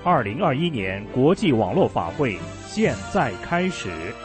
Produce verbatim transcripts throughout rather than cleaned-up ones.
二零二一年国际网络法会现在开始。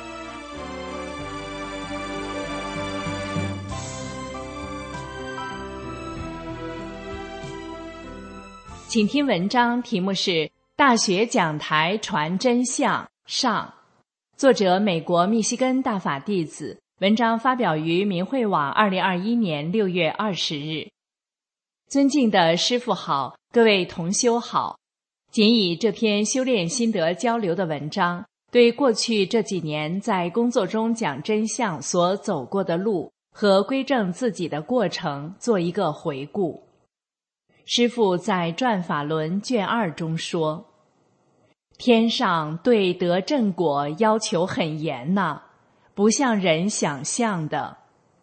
请听文章，题目是《大学讲台传真相上》，作者美国密西根大法弟子，文章发表于明慧网二零二一年六月二十日。尊敬的师父好，各位同修好。仅以这篇修炼心得交流的文章，对过去这几年在工作中讲真相所走过的路和归正自己的过程做一个回顾。师父在《转法轮》卷二中说，天上对得正果要求很严呐，不像人想象的。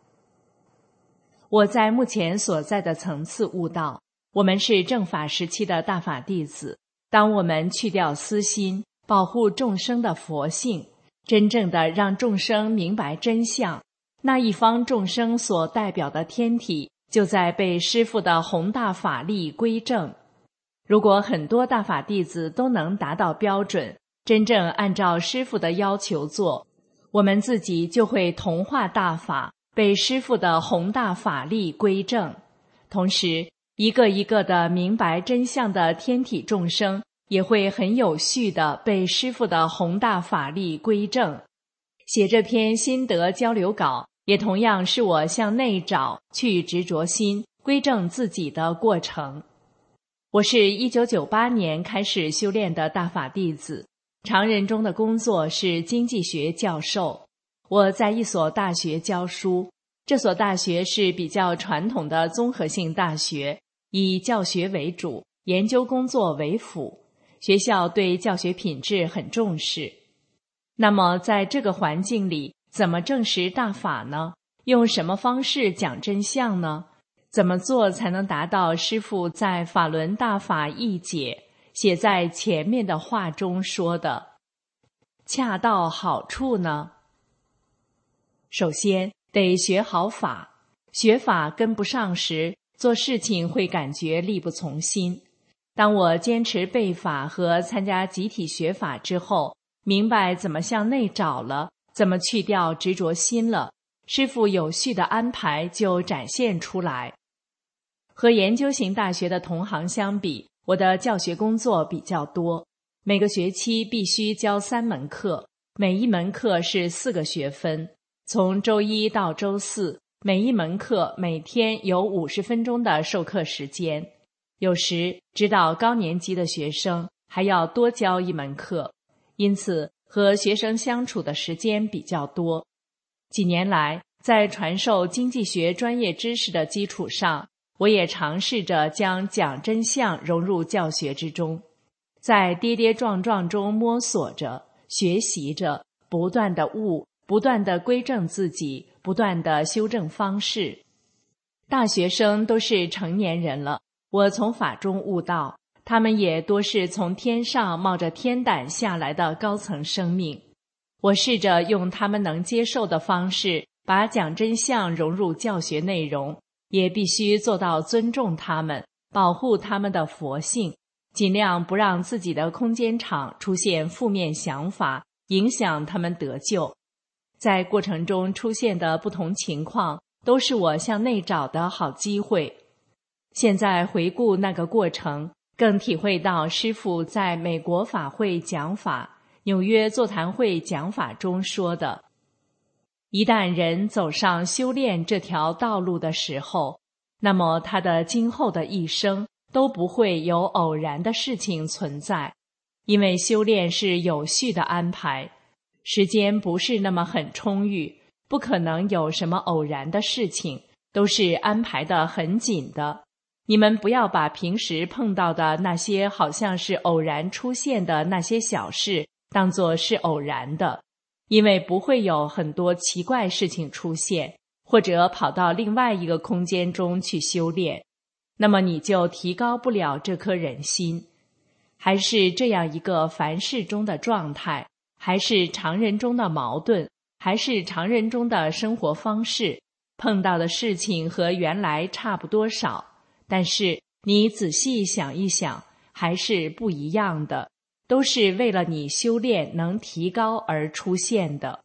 我在目前所在的层次悟到，我们是正法时期的大法弟子，当我们去掉私心，保护众生的佛性，真正的让众生明白真相，那一方众生所代表的天体就在被师父的宏大法力归正。如果很多大法弟子都能达到标准，真正按照师父的要求做，我们自己就会同化大法，被师父的宏大法力归正。同时，一个一个的明白真相的天体众生也会很有序地被师父的宏大法力归正。写这篇心得交流稿，也同样是我向内找，去执着心，归正自己的过程。我是一九九八年开始修炼的大法弟子，常人中的工作是经济学教授。我在一所大学教书，这所大学是比较传统的综合性大学，以教学为主，研究工作为辅。学校对教学品质很重视。那么在这个环境里，怎么证实大法呢？用什么方式讲真相呢？怎么做才能达到师父在法轮大法译解写在前面的话中说的恰到好处呢？首先得学好法，学法跟不上时，做事情会感觉力不从心。当我坚持背法和参加集体学法之后，明白怎么向内找了，怎么去掉执着心了，师父有序的安排就展现出来。和研究型大学的同行相比，我的教学工作比较多，每个学期必须教三门课，每一门课是四个学分，从周一到周四，每一门课每天有五十分钟的授课时间。有时指导高年级的学生还要多教一门课，因此和学生相处的时间比较多。几年来，在传授经济学专业知识的基础上，我也尝试着将讲真相融入教学之中，在跌跌撞撞中摸索着，学习着，不断地悟，不断地归正自己，不断地修正方式。大学生都是成年人了，我从法中悟到，他们也多是从天上冒着天胆下来的高层生命。我试着用他们能接受的方式，把讲真相融入教学内容，也必须做到尊重他们，保护他们的佛性，尽量不让自己的空间场出现负面想法，影响他们得救。在过程中出现的不同情况，都是我向内找的好机会。现在回顾那个过程，更体会到师父在美国法会讲法、纽约座谈会讲法中说的，一旦人走上修炼这条道路的时候，那么他的今后的一生都不会有偶然的事情存在，因为修炼是有序的安排，时间不是那么很充裕，不可能有什么偶然的事情，都是安排得很紧的。你们不要把平时碰到的那些好像是偶然出现的那些小事当作是偶然的，因为不会有很多奇怪事情出现，或者跑到另外一个空间中去修炼，那么你就提高不了这颗人心。还是这样一个凡事中的状态，还是常人中的矛盾，还是常人中的生活方式，碰到的事情和原来差不多少，但是你仔细想一想， 还是不一样的，都是为了你修炼能提高而出现的。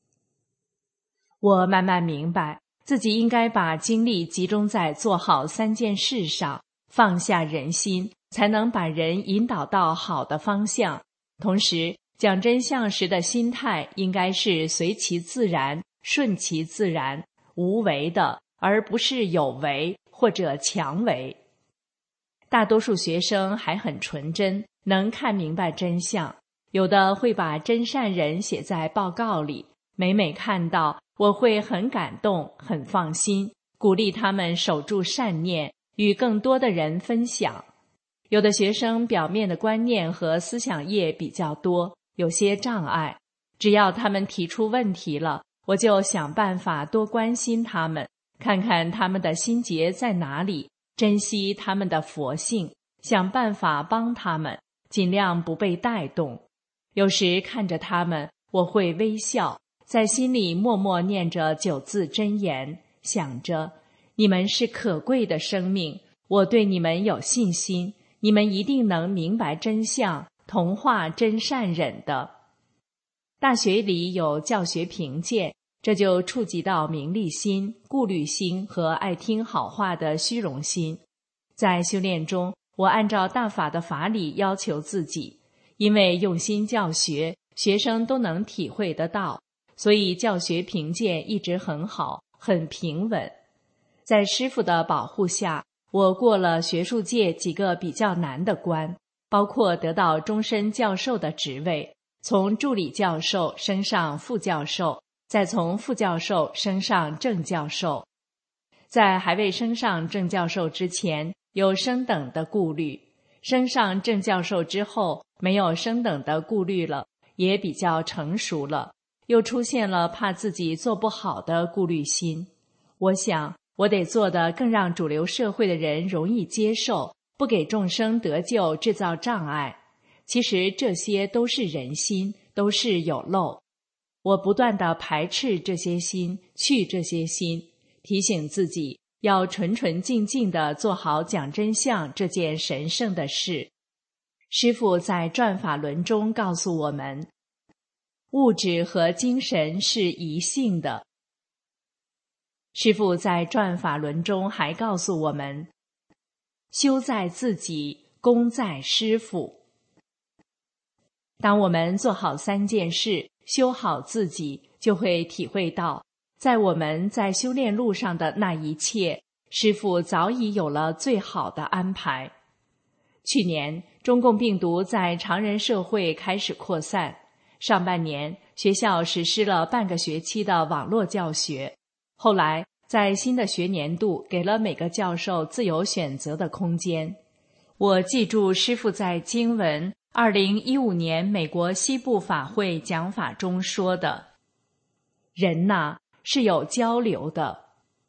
我慢慢明白，自己应该把精力集中在做好三件事上，放下人心，才能把人引导到好的方向。同时，讲真相时的心态应该是随其自然、顺其自然、无为的，而不是有为或者强为。大多数学生还很纯真，能看明白真相，有的会把真善人写在报告里，每每看到，我会很感动，很放心，鼓励他们守住善念，与更多的人分享。有的学生表面的观念和思想业比较多，有些障碍，只要他们提出问题了，我就想办法多关心他们，看看他们的心结在哪里，珍惜他们的佛性，想办法帮他们，尽量不被带动。有时看着他们，我会微笑，在心里默默念着九字真言，想着你们是可贵的生命，我对你们有信心，你们一定能明白真相，同化真善忍的。大学里有教学评鉴，这就触及到名利心、顾虑心和爱听好话的虚荣心。在修炼中，我按照大法的法理要求自己，因为用心教学，学生都能体会得到，所以教学评鉴一直很好，很平稳。在师父的保护下，我过了学术界几个比较难的关，包括得到终身教授的职位，从助理教授升上副教授，再从副教授升上正教授。在还未升上正教授之前，有升等的顾虑；升上正教授之后，没有升等的顾虑了，也比较成熟了，又出现了怕自己做不好的顾虑心。我想，我得做得更让主流社会的人容易接受，不给众生得救制造障碍。其实这些都是人心，都是有漏。我不断地排斥这些心，去这些心，提醒自己要纯纯净净地做好讲真相这件神圣的事。师父在转法轮中告诉我们，物质和精神是一性的。师父在转法轮中还告诉我们，修在自己，功在师父。当我们做好三件事，修好自己，就会体会到，在我们在修炼路上的那一切，师父早已有了最好的安排。去年，中共病毒在常人社会开始扩散，上半年学校实施了半个学期的网络教学，后来在新的学年度给了每个教授自由选择的空间。我记住师父在经文二零一五年美国西部法会讲法中说的，人呐，是有交流的。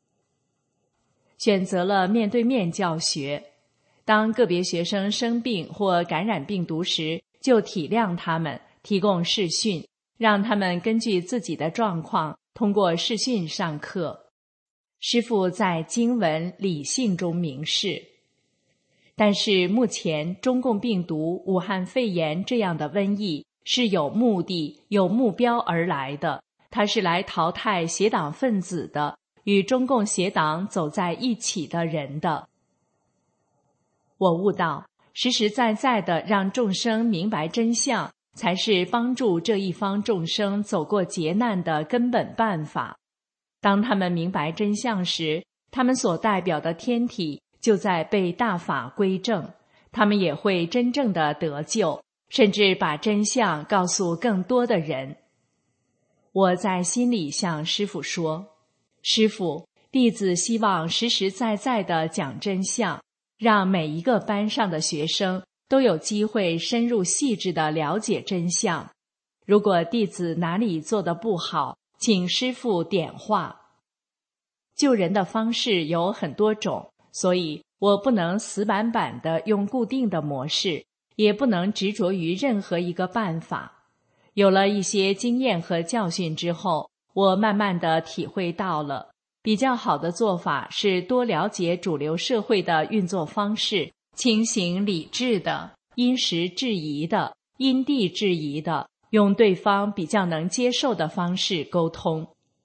选择了面对面教学，当个别学生生病或感染病毒时，就体谅他们，提供视讯，让他们根据自己的状况通过视讯上课。师父在经文理性中明示，但是目前中共病毒、武汉肺炎这样的瘟疫是有目的、有目标而来的，它是来淘汰邪党分子的，与中共邪党走在一起的人的。我悟到，实实在在地让众生明白真相，才是帮助这一方众生走过劫难的根本办法。当他们明白真相时，他们所代表的天体就在被大法归正，他们也会真正的得救，甚至把真相告诉更多的人。我在心里向师父说，师父，弟子希望实实在在地讲真相，让每一个班上的学生都有机会深入细致地了解真相。如果弟子哪里做得不好，请师父点化。救人的方式有很多种，所以我不能死板板地用固定的模式，也不能执着于任何一个办法。有了一些经验和教训之后，我慢慢地体会到了，比较好的做法是多了解主流社会的运作方式， 清醒理智的、因时制宜的、因地制宜的，用对方比较能接受的方式沟通。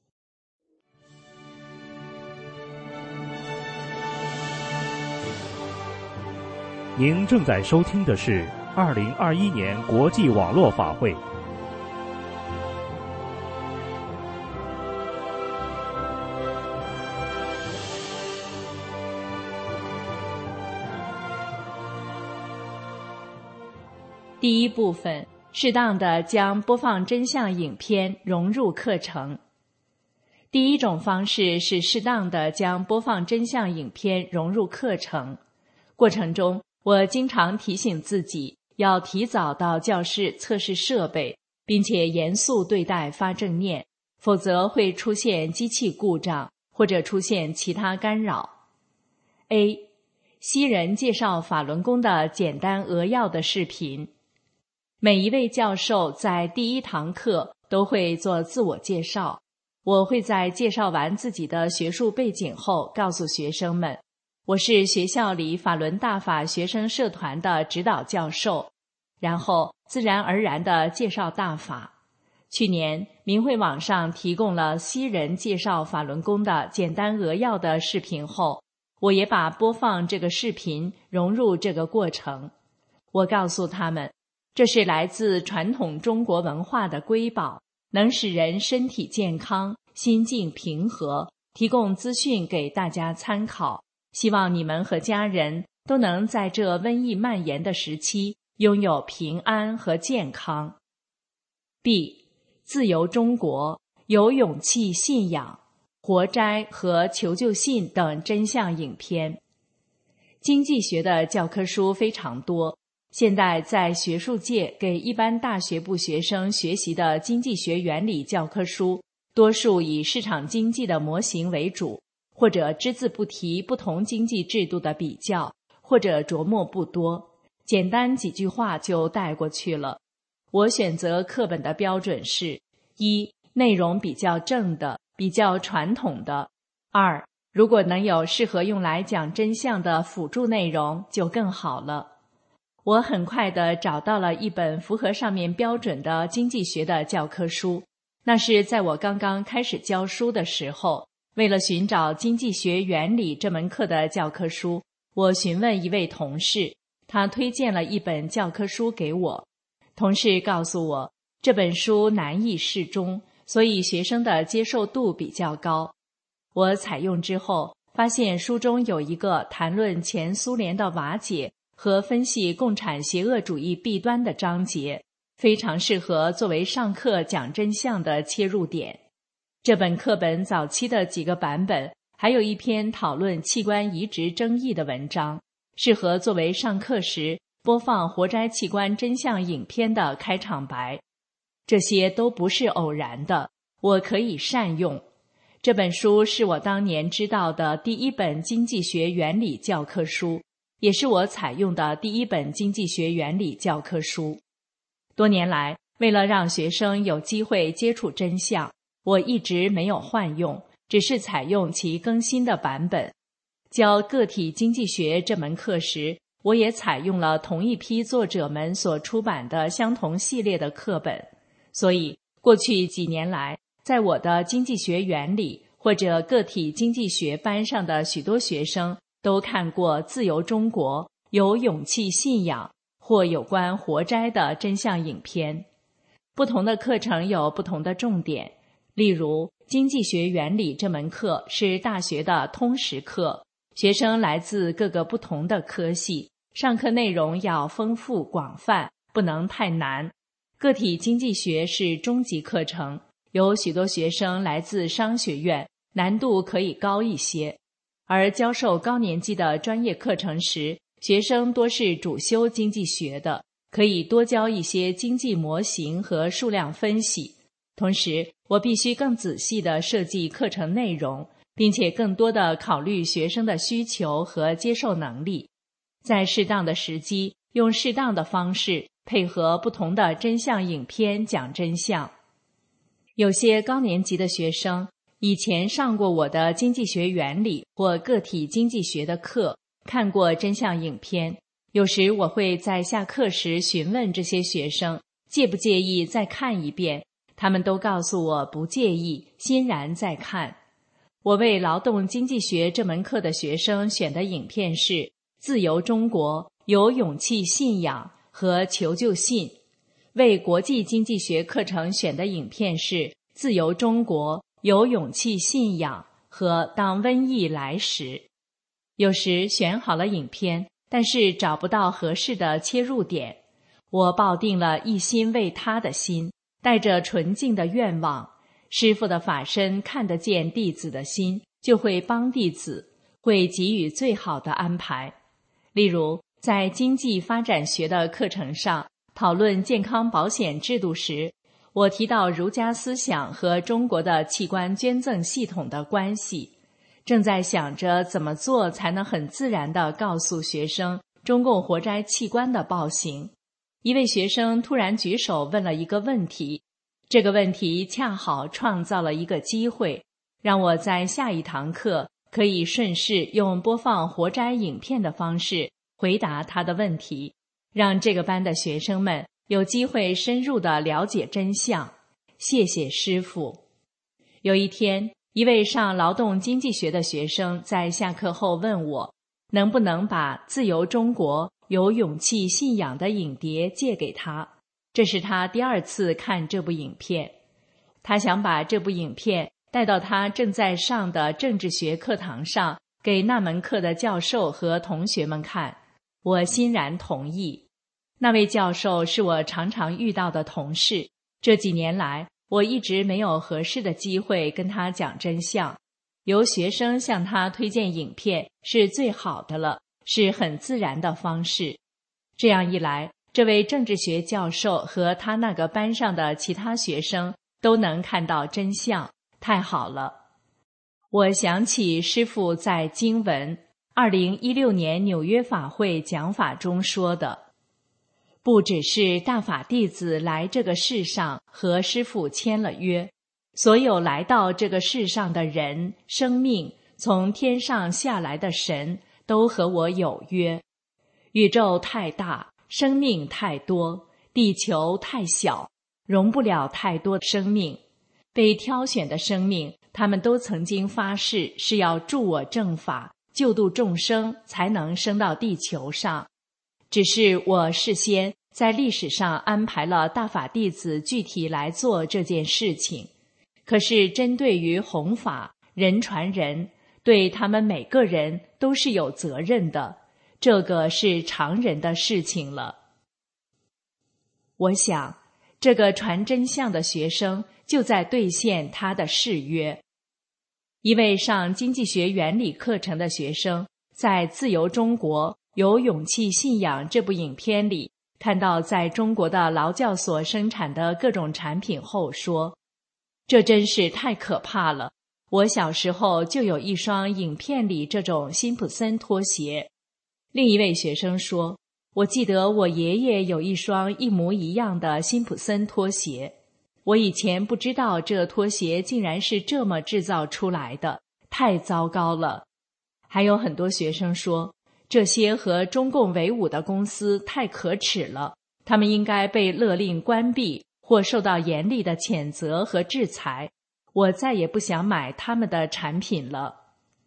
您正在收听的是二零二一年国际网络法会。 第一部分，适当的将播放真相影片融入课程。第一种方式是适当的将播放真相影片融入课程。过程中，我经常提醒自己要提早到教室测试设备，并且严肃对待发正念，否则会出现机器故障或者出现其他干扰。A. 西人介绍法轮功的简单扼要的视频。每一位教授在第一堂课都会做自我介绍，我会在介绍完自己的学术背景后告诉学生们，我是学校里法轮大法学生社团的指导教授，然后自然而然地介绍大法。去年明慧网上提供了西人介绍法轮功的简单扼要的视频后，我也把播放这个视频融入这个过程。我告诉他们，这是来自传统中国文化的瑰宝，能使人身体健康、心境平和，提供资讯给大家参考。希望你们和家人都能在这瘟疫蔓延的时期拥有平安和健康。B. 自由中国、有勇气信仰、活摘和求救信等真相影片。经济学的教科书非常多，现在在学术界给一般大学部学生学习的经济学原理教科书，多数以市场经济的模型为主，或者只字不提不同经济制度的比较，或者琢磨不多，简单几句话就带过去了。我选择课本的标准是：一、内容比较正的、比较传统的；二、如果能有适合用来讲真相的辅助内容就更好了。我很快地找到了一本符合上面标准的经济学的教科书，那是在我刚刚开始教书的时候，为了寻找经济学原理这门课的教科书，我询问一位同事，他推荐了一本教科书给我。同事告诉我，这本书难易适中，所以学生的接受度比较高。我采用之后，发现书中有一个谈论前苏联的瓦解和分析共产邪恶主义弊端的章节，非常适合作为上课讲真相的切入点。这本课本早期的几个版本还有一篇讨论器官移植争议的文章，适合作为上课时播放活摘器官真相影片的开场白。这些都不是偶然的，我可以善用。这本书是我当年知道的第一本经济学原理教科书，也是我采用的第一本经济学原理教科书。多年来，为了让学生有机会接触真相，我一直没有换用，只是采用其更新的版本。教个体经济学这门课时，我也采用了同一批作者们所出版的相同系列的课本。所以，过去几年来，在我的经济学原理或者个体经济学班上的许多学生都看过《自由中国》、有勇气信仰或有关活摘的真相影片。不同的课程有不同的重点，例如经济学原理这门课是大学的通识课，学生来自各个不同的科系，上课内容要丰富广泛，不能太难。个体经济学是中级课程，有许多学生来自商学院，难度可以高一些。而教授高年级的专业课程时，学生多是主修经济学的，可以多教一些经济模型和数量分析。同时，我必须更仔细地设计课程内容，并且更多地考虑学生的需求和接受能力，在适当的时机，用适当的方式配合不同的真相影片讲真相。有些高年级的学生以前上过我的经济学原理或个体经济学的课，看过真相影片， 有时我会在下课时询问这些学生介不介意再看一遍，他们都告诉我不介意，欣然再看。我为劳动经济学这门课的学生选的影片是《自由中国：有勇气信仰》和《求救信》，为国际经济学课程选的影片是《自由中国：有勇气信仰》和《当瘟疫来时》。有时选好了影片，但是找不到合适的切入点，我抱定了一心为他的心，带着纯净的愿望，师父的法身看得见弟子的心，就会帮弟子，会给予最好的安排。例如，在经济发展学的课程上讨论健康保险制度时，我提到儒家思想和中国的器官捐赠系统的关系，正在想着怎么做才能很自然地告诉学生中共活摘器官的暴行。一位学生突然举手问了一个问题，这个问题恰好创造了一个机会，让我在下一堂课可以顺势用播放活摘影片的方式回答他的问题，让这个班的学生们有机会深入地了解真相。谢谢师父。有一天，一位上劳动经济学的学生在下课后问我，能不能把《自由中国：有勇气信仰》的影碟借给他。这是他第二次看这部影片，他想把这部影片带到他正在上的政治学课堂上，给那门课的教授和同学们看。我欣然同意。那位教授是我常常遇到的同事，这几年来我一直没有合适的机会跟他讲真相，由学生向他推荐影片是最好的了，是很自然的方式。这样一来，这位政治学教授和他那个班上的其他学生都能看到真相，太好了。我想起师父在经文二零一六年纽约法会讲法中说的，不只是大法弟子来这个世上和师父签了约，所有来到这个世上的人、生命，从天上下来的神都和我有约。宇宙太大，生命太多，地球太小，容不了太多生命。被挑选的生命，他们都曾经发誓是要助我正法，救度众生，才能升到地球上。只是我事先在历史上安排了大法弟子具体来做这件事情，可是针对于弘法，人传人，对他们每个人都是有责任的，这个是常人的事情了。我想，这个传真相的学生就在兑现他的誓约。一位上经济学原理课程的学生，在《自由中国：有勇气信仰》这部影片里，看到在中国的劳教所生产的各种产品后说，这真是太可怕了，我小时候就有一双影片里这种辛普森拖鞋。另一位学生说，我记得我爷爷有一双一模一样的辛普森拖鞋，我以前不知道这拖鞋竟然是这么制造出来的，太糟糕了。还有很多学生说，这些和中共为伍的公司太可耻了，他们应该被勒令关闭或受到严厉的谴责和制裁，我再也不想买他们的产品了。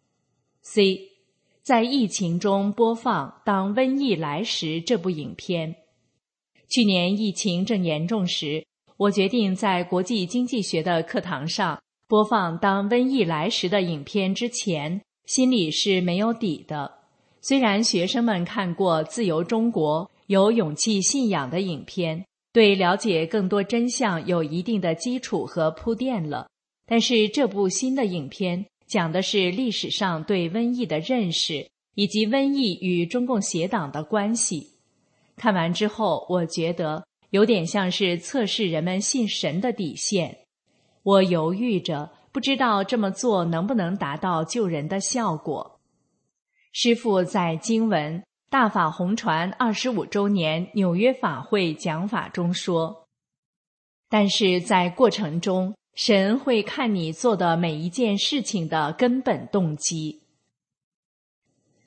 C. 在疫情中播放《当瘟疫来时》这部影片。去年疫情正严重时，我决定在国际经济学的课堂上播放《当瘟疫来时》的影片之前，心里是没有底的。虽然学生们看过《自由中国：有勇气信仰》的影片，对了解更多真相有一定的基础和铺垫了，但是这部新的影片讲的是历史上对瘟疫的认识，以及瘟疫与中共邪党的关系。看完之后，我觉得有点像是测试人们信神的底线。我犹豫着，不知道这么做能不能达到救人的效果。师父在经文大法弘传二十五周年纽约法会讲法中说，但是在过程中，神会看你做的每一件事情的根本动机。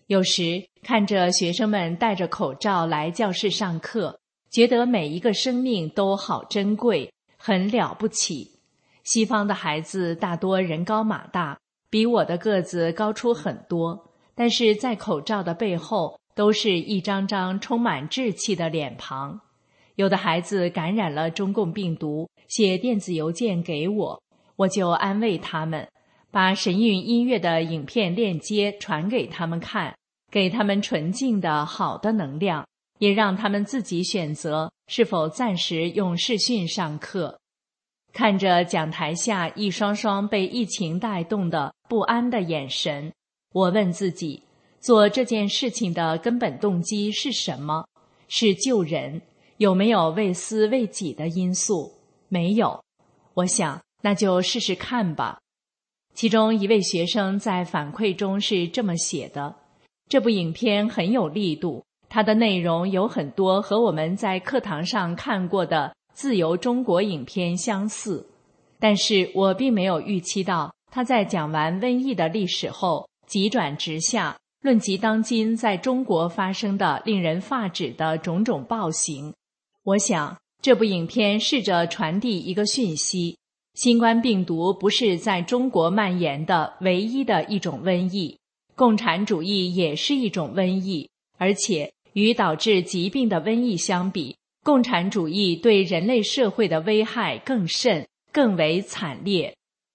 有时看着学生们戴着口罩来教室上课，觉得每一个生命都好珍贵，很了不起。西方的孩子大多人高马大，比我的个子高出很多，但是在口罩的背后都是一张张充满稚气的脸庞。有的孩子感染了中共病毒，写电子邮件给我，我就安慰他们，把神韵音乐的影片链接传给他们看，给他们纯净的好的能量，也让他们自己选择是否暂时用视讯上课。看着讲台下一双双被疫情带动的不安的眼神，我问自己，做这件事情的根本动机是什么？是救人，有没有为私为己的因素？没有。我想，那就试试看吧。其中一位学生在反馈中是这么写的：这部影片很有力度，它的内容有很多和我们在课堂上看过的自由中国影片相似，但是我并没有预期到他在讲完瘟疫的历史后急转直下，论及当今在中国发生的令人发指的种种暴行。我想这部影片试着传递一个讯息，新冠病毒不是在中国蔓延的唯一的一种瘟疫，共产主义也是一种瘟疫，而且与导致疾病的瘟疫相比，共产主义对人类社会的危害更甚，更为惨烈。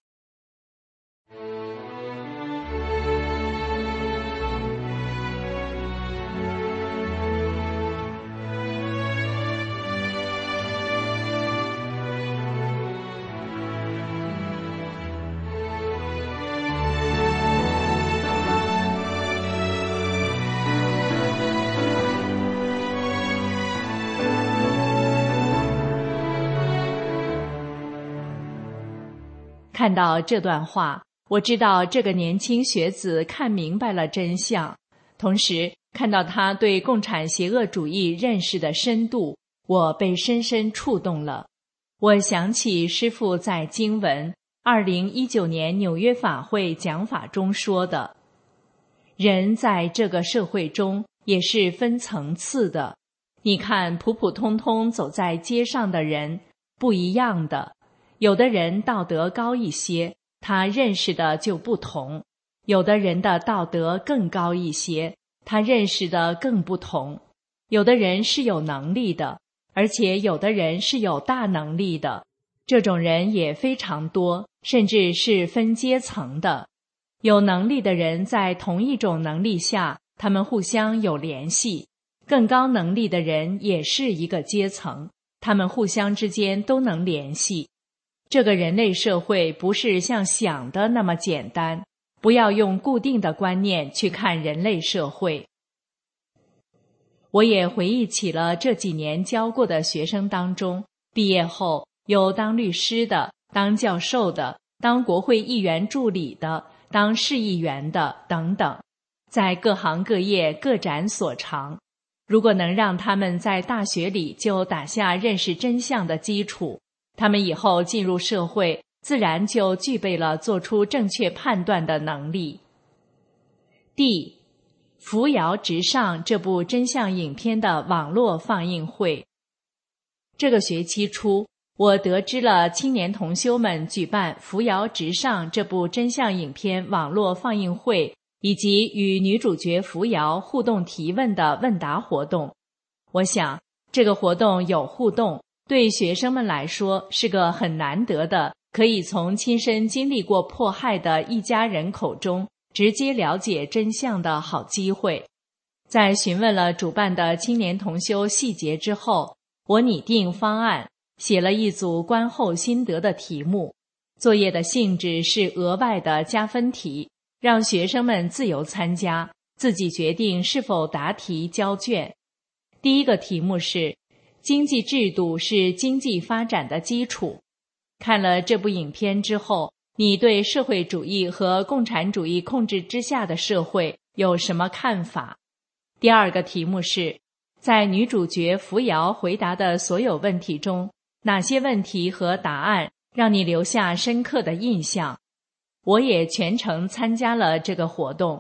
看到这段话，我知道这个年轻学子看明白了真相，同时看到他对共产邪恶主义认识的深度，我被深深触动了。我想起师父在经文二零一九年纽约法会讲法中说的，人在这个社会中也是分层次的，你看普普通通走在街上的人不一样的，有的人道德高一些，他认识的就不同；有的人的道德更高一些，他认识的更不同。有的人是有能力的，而且有的人是有大能力的，这种人也非常多，甚至是分阶层的。有能力的人在同一种能力下，他们互相有联系；更高能力的人也是一个阶层，他们互相之间都能联系。这个人类社会不是像想的那么简单，不要用固定的观念去看人类社会。我也回忆起了这几年教过的学生当中，毕业后有当律师的，当教授的，当国会议员助理的，当市议员的等等，在各行各业各展所长。如果能让他们在大学里就打下认识真相的基础，他们以后进入社会，自然就具备了做出正确判断的能力。D. 扶摇直上这部真相影片的网络放映会。这个学期初，我得知了青年同修们举办扶摇直上这部真相影片网络放映会，以及与女主角扶摇互动提问的问答活动。我想，这个活动有互动，对学生们来说是个很难得的，可以从亲身经历过迫害的一家人口中直接了解真相的好机会。在询问了主办的青年同修细节之后，我拟定方案，写了一组观后心得的题目。作业的性质是额外的加分题，让学生们自由参加，自己决定是否答题交卷。第一个题目是经济制度是经济发展的基础。看了这部影片之后，你对社会主义和共产主义控制之下的社会有什么看法？第二个题目是，在女主角扶摇回答的所有问题中，哪些问题和答案让你留下深刻的印象？我也全程参加了这个活动，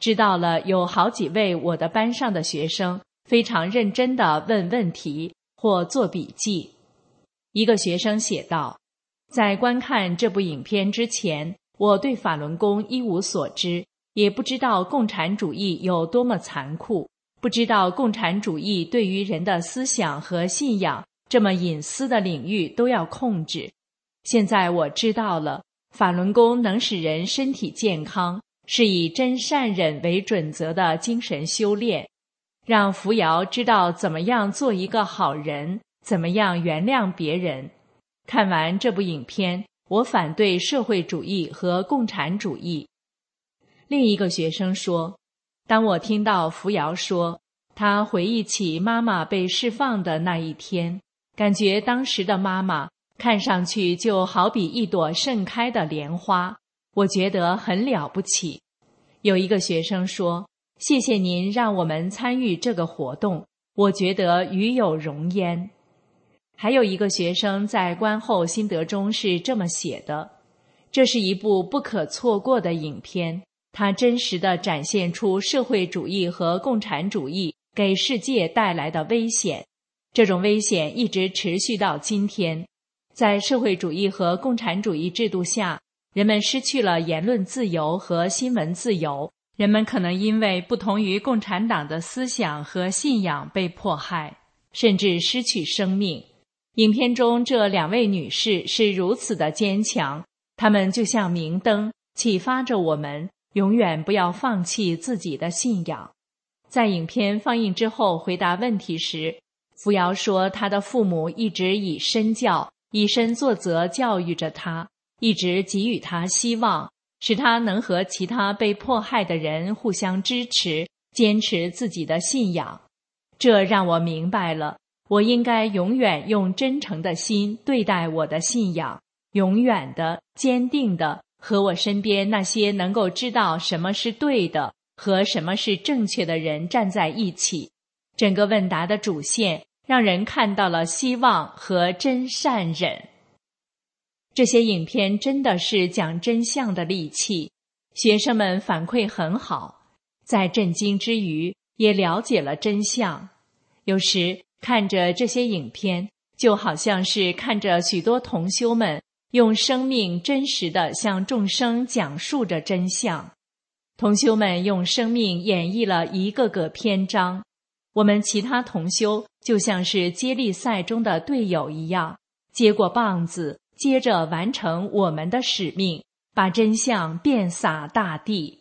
知道了有好几位我的班上的学生非常认真地问问题或做笔记。一个学生写道，在观看这部影片之前，我对法轮功一无所知，也不知道共产主义有多么残酷，不知道共产主义对于人的思想和信仰这么隐私的领域都要控制。现在我知道了，法轮功能使人身体健康，是以真善忍为准则的精神修炼，让扶摇知道怎么样做一个好人，怎么样原谅别人。看完这部影片，我反对社会主义和共产主义。另一个学生说，当我听到扶摇说他回忆起妈妈被释放的那一天，感觉当时的妈妈看上去就好比一朵盛开的莲花，我觉得很了不起。有一个学生说，谢谢您让我们参与这个活动，我觉得与有荣焉。还有一个学生在观后心得中是这么写的，这是一部不可错过的影片，它真实地展现出社会主义和共产主义给世界带来的危险，这种危险一直持续到今天。在社会主义和共产主义制度下，人们失去了言论自由和新闻自由，人们可能因为不同于共产党的思想和信仰被迫害，甚至失去生命。影片中这两位女士是如此的坚强，她们就像明灯，启发着我们永远不要放弃自己的信仰。在影片放映之后回答问题时，扶摇说她的父母一直以身教、以身作则教育着她，一直给予她希望，使她能和其他被迫害的人互相支持，坚持自己的信仰。这让我明白了，我应该永远用真诚的心对待我的信仰，永远的、坚定的和我身边那些能够知道什么是对的和什么是正确的人站在一起。整个问答的主线让人看到了希望和真善忍。这些影片真的是讲真相的利器，学生们反馈很好，在震惊之余也了解了真相。有时看着这些影片，就好像是看着许多同修们用生命真实地向众生讲述着真相。同修们用生命演绎了一个个篇章，我们其他同修就像是接力赛中的队友一样，接过棒子，接着完成我们的使命，把真相遍洒大地。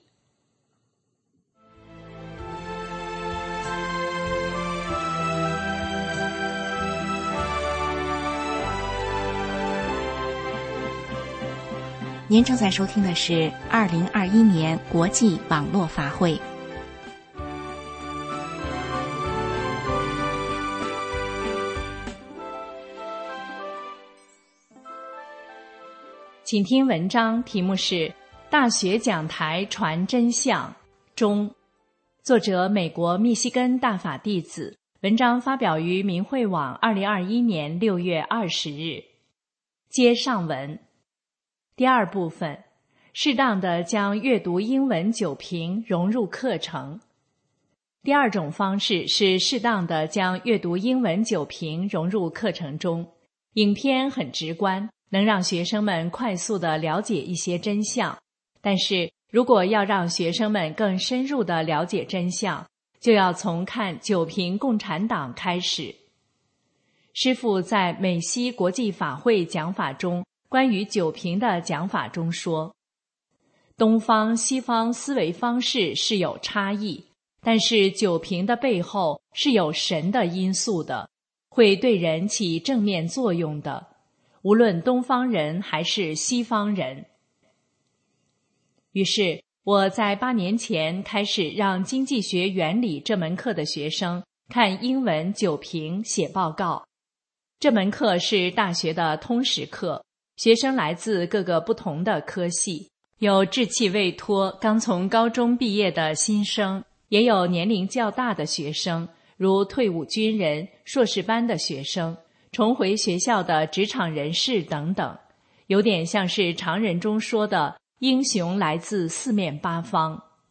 您正在收听的是二零二一年国际网络法会。 请听文章，题目是《大学讲台传真相》中，作者美国密西根大法弟子，文章发表于明慧网二零二一年六月二十日。接上文。第二部分，适当地将阅读英文九评融入课程。第二种方式是适当地将阅读英文九评融入课程中。影片很直观，能让学生们快速地了解一些真相。但是如果要让学生们更深入地了解真相，就要从看九评共产党开始。师父在美西国际法会讲法中关于九评的讲法中说，东方西方思维方式是有差异，但是九评的背后是有神的因素的，会对人起正面作用的，无论东方人还是西方人。于是我在八年前开始让经济学原理这门课的学生看英文九评写报告。这门课是大学的通识课，学生来自各个不同的科系，有志气未脱刚从高中毕业的新生，也有年龄较大的学生，如退伍军人、硕士班的学生，重回学校的职场人士等等，有点像是常人中说的英雄来自四面八方。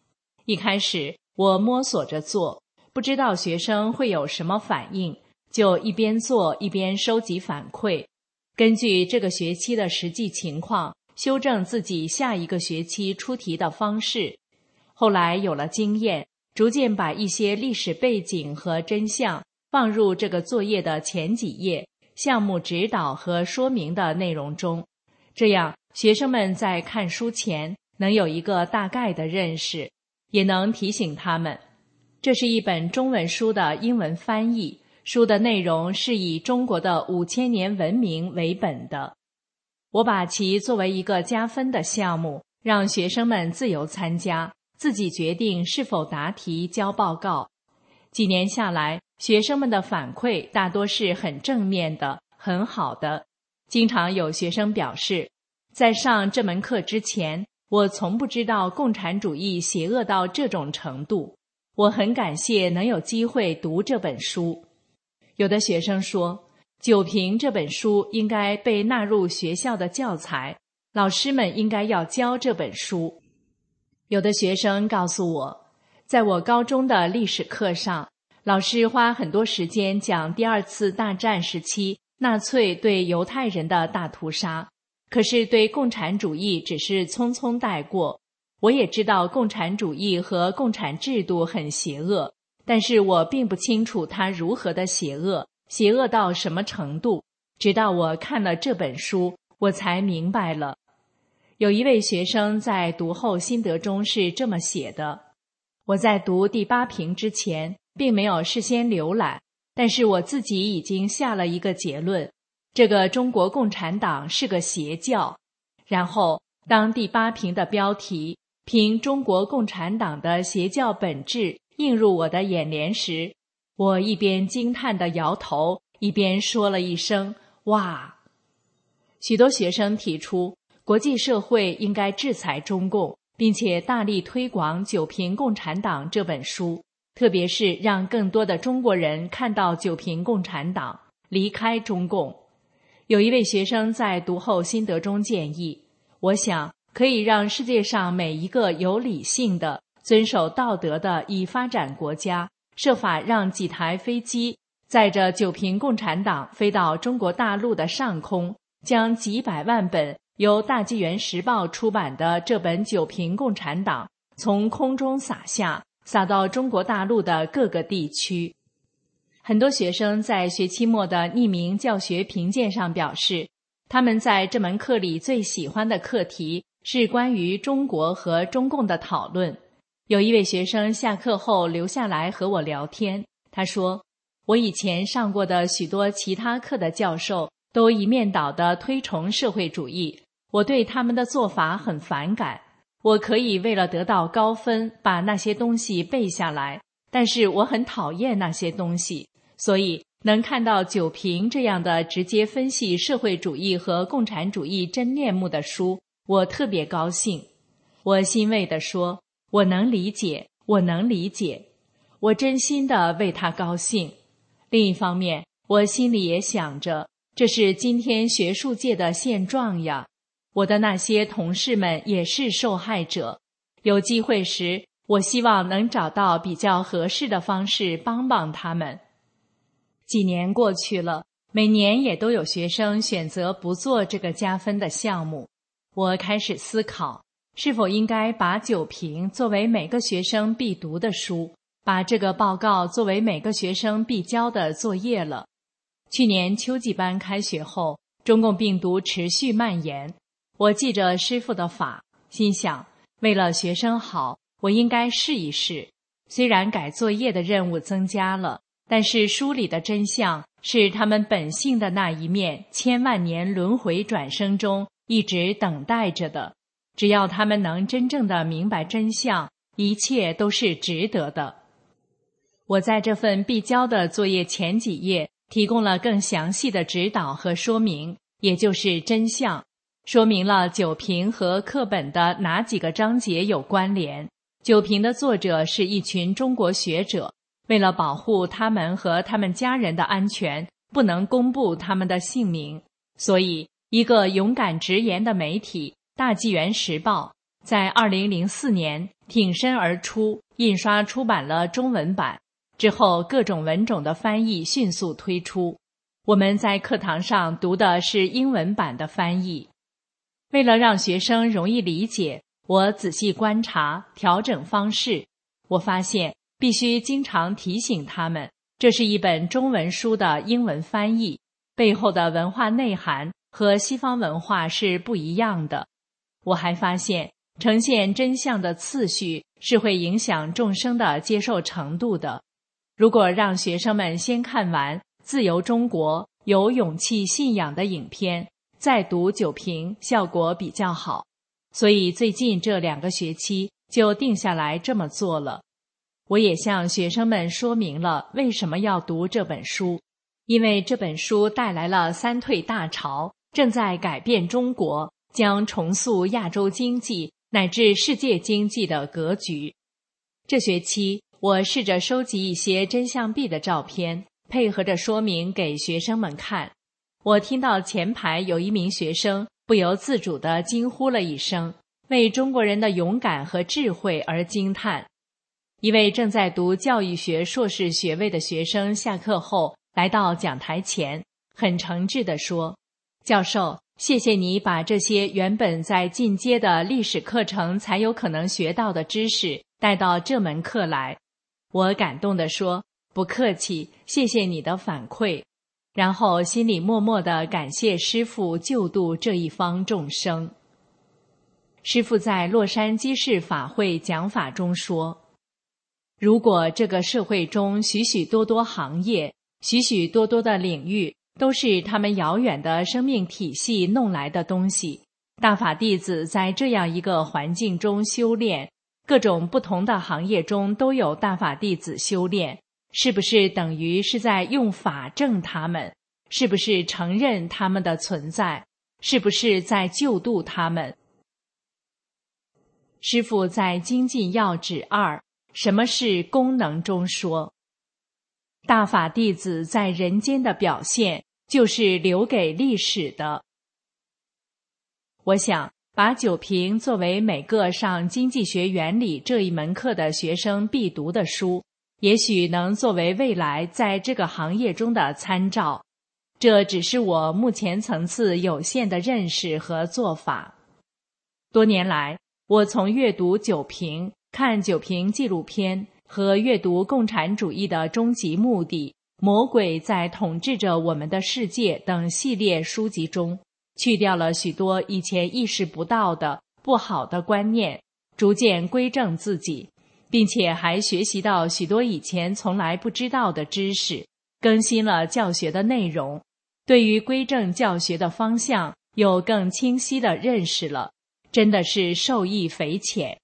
一开始我摸索着做，不知道学生会有什么反应，就一边做一边收集反馈，根据这个学期的实际情况，修正自己下一个学期出题的方式。后来有了经验，逐渐把一些历史背景和真相放入这个作业的前几页项目指导和说明的内容中，这样学生们在看书前能有一个大概的认识，也能提醒他们。这是一本中文书的英文翻译，书的内容是以中国的五千年文明为本的。我把其作为一个加分的项目，让学生们自由参加，自己决定是否答题交报告。几年下来，学生们的反馈大多是很正面的，很好的。经常有学生表示，在上这门课之前，我从不知道共产主义邪恶到这种程度。我很感谢能有机会读这本书。有的学生说，九评这本书应该被纳入学校的教材，老师们应该要教这本书。有的学生告诉我，在我高中的历史课上，老师花很多时间讲第二次大战时期纳粹对犹太人的大屠杀，可是对共产主义只是匆匆带过。我也知道共产主义和共产制度很邪恶，但是我并不清楚它如何的邪恶，邪恶到什么程度。直到我看了这本书，我才明白了。有一位学生在读后心得中是这么写的：我在读第八评之前并没有事先浏览，但是我自己已经下了一个结论，这个中国共产党是个邪教。然后当第八评的标题凭中国共产党的邪教本质映入我的眼帘时，我一边惊叹地摇头，一边说了一声哇。许多学生提出国际社会应该制裁中共，并且大力推广《九评共产党》这本书，特别是让更多的中国人看到九评共产党，离开中共。有一位学生在读后心得中建议，我想可以让世界上每一个有理性的、遵守道德的已发展国家，设法让几台飞机载着九评共产党飞到中国大陆的上空，将几百万本由大纪元时报出版的这本九评共产党从空中洒下，洒到中国大陆的各个地区。很多学生在学期末的匿名教学评鉴上表示，他们在这门课里最喜欢的课题是关于中国和中共的讨论。有一位学生下课后留下来和我聊天，他说，我以前上过的许多其他课的教授都一面倒地推崇社会主义，我对他们的做法很反感。我可以为了得到高分把那些东西背下来，但是我很讨厌那些东西，所以能看到九评这样的直接分析社会主义和共产主义真面目的书，我特别高兴。我欣慰地说，我能理解，我能理解，我真心地为他高兴。另一方面，我心里也想着，这是今天学术界的现状呀，我的那些同事们也是受害者。有机会时，我希望能找到比较合适的方式帮帮他们。几年过去了，每年也都有学生选择不做这个加分的项目。我开始思考，是否应该把九评作为每个学生必读的书，把这个报告作为每个学生必交的作业了。去年秋季班开学后，中共病毒持续蔓延。我记着师父的法，心想，为了学生好，我应该试一试。虽然改作业的任务增加了，但是书里的真相是他们本性的那一面，千万年轮回转生中一直等待着的。只要他们能真正的明白真相，一切都是值得的。我在这份必交的作业前几页提供了更详细的指导和说明，也就是真相，说明了九评和课本的哪几个章节有关联。九评的作者是一群中国学者，为了保护他们和他们家人的安全，不能公布他们的姓名，所以一个勇敢直言的媒体大纪元时报在二零零四年挺身而出，印刷出版了中文版。之后各种文种的翻译迅速推出，我们在课堂上读的是英文版的翻译。为了让学生容易理解，我仔细观察，调整方式。我发现必须经常提醒他们，这是一本中文书的英文翻译，背后的文化内涵和西方文化是不一样的。我还发现，呈现真相的次序是会影响众生的接受程度的。如果让学生们先看完《自由中国》有勇气信仰的影片，再读九评，效果比较好。所以最近这两个学期就定下来这么做了。我也向学生们说明了为什么要读这本书，因为这本书带来了三退大潮，正在改变中国，将重塑亚洲经济乃至世界经济的格局。这学期我试着收集一些真相币的照片，配合着说明给学生们看。我听到前排有一名学生不由自主地惊呼了一声，为中国人的勇敢和智慧而惊叹。一位正在读教育学硕士学位的学生下课后来到讲台前，很诚挚地说：教授，谢谢你把这些原本在进阶的历史课程才有可能学到的知识带到这门课来。我感动地说：不客气，谢谢你的反馈。然后心里默默地感谢师父救度这一方众生。师父在洛杉矶市法会讲法中说，如果这个社会中许许多多行业、许许多多的领域都是他们遥远的生命体系弄来的东西，大法弟子在这样一个环境中修炼，各种不同的行业中都有大法弟子修炼，是不是等于是在用法证他们？是不是承认他们的存在？是不是在救度他们？师父在精进要旨二什么是功能中说，大法弟子在人间的表现就是留给历史的。我想把九评作为每个上经济学原理这一门课的学生必读的书，也许能作为未来在这个行业中的参照。这只是我目前层次有限的认识和做法。多年来，我从阅读九评、看九评纪录片和阅读《共产主义的终极目的》、《魔鬼在统治着我们的世界》等系列书籍中，去掉了许多以前意识不到的不好的观念，逐渐归正自己，并且还学习到许多以前从来不知道的知识，更新了教学的内容，对于归正教学的方向有更清晰的认识了，真的是受益匪浅。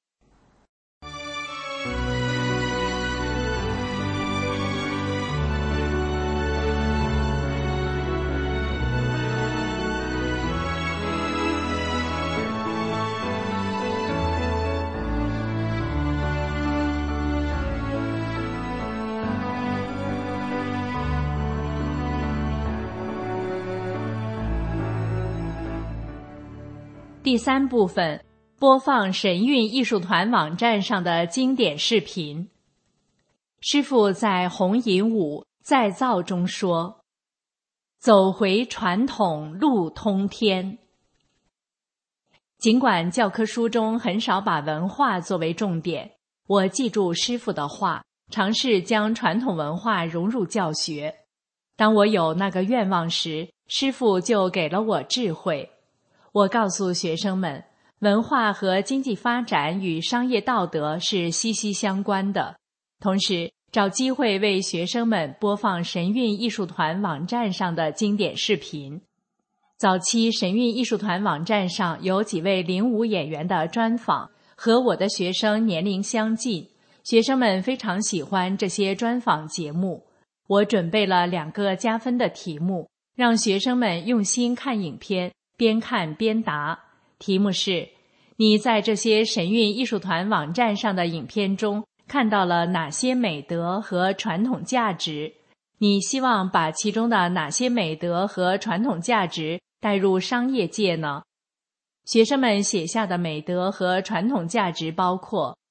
第三部分，播放神韵艺术团网站上的经典视频。师父在红银五再造中说，走回传统，路通天。尽管教科书中很少把文化作为重点，我记住师父的话，尝试将传统文化融入教学。当我有那个愿望时，师父就给了我智慧。我告诉学生们，文化和经济发展与商业道德是息息相关的，同时找机会为学生们播放神韵艺术团网站上的经典视频。早期神韵艺术团网站上有几位领舞演员的专访，和我的学生年龄相近，学生们非常喜欢这些专访节目。我准备了两个加分的题目，让学生们用心看影片，边看边答。题目是：你在这些神韵艺术团网站上的影片中看到了哪些美德和传统价值？你希望把其中的哪些美德和传统价值带入商业界呢？学生们写下的美德和传统价值包括：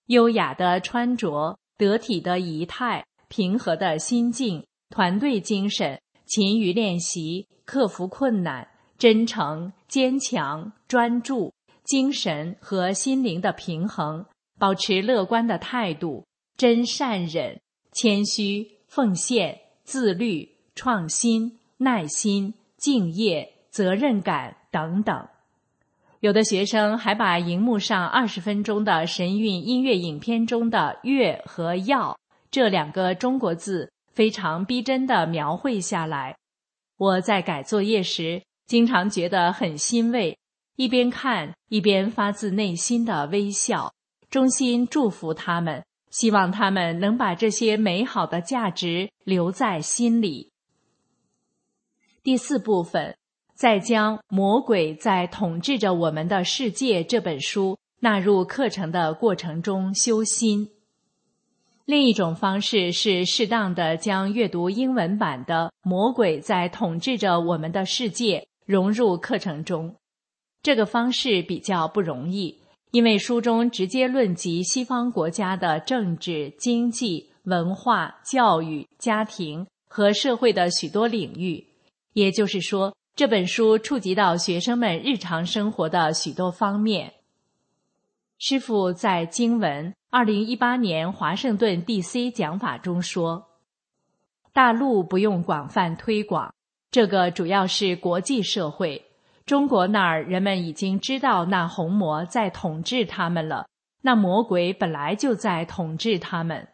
优雅的穿着，得体的仪态，平和的心境，团队精神，勤于练习，克服困难，真诚、坚强、专注，精神和心灵的平衡，保持乐观的态度，真善忍，谦虚、奉献、自律、创新、耐心、敬业、责任感等等。有的学生还把荧幕上二十分钟的神韵音乐影片中的乐和要这两个中国字非常逼真地描绘下来。我在改作业时经常觉得很欣慰，一边看一边发自内心的微笑，衷心祝福他们，希望他们能把这些美好的价值留在心里。第四部分，再将《魔鬼在统治着我们的世界》这本书纳入课程的过程中修心。另一种方式是适当地将阅读英文版的《魔鬼在统治着我们的世界》融入课程中。这个方式比较不容易，因为书中直接论及西方国家的政治、经济、文化、教育、家庭和社会的许多领域，也就是说，这本书触及到学生们日常生活的许多方面。师父在经文二零一八年华盛顿 D C 讲法中说，大陆不用广泛推广，这个主要是国际社会，中国那儿人们已经知道那红魔在统治他们了，那魔鬼本来就在统治他们。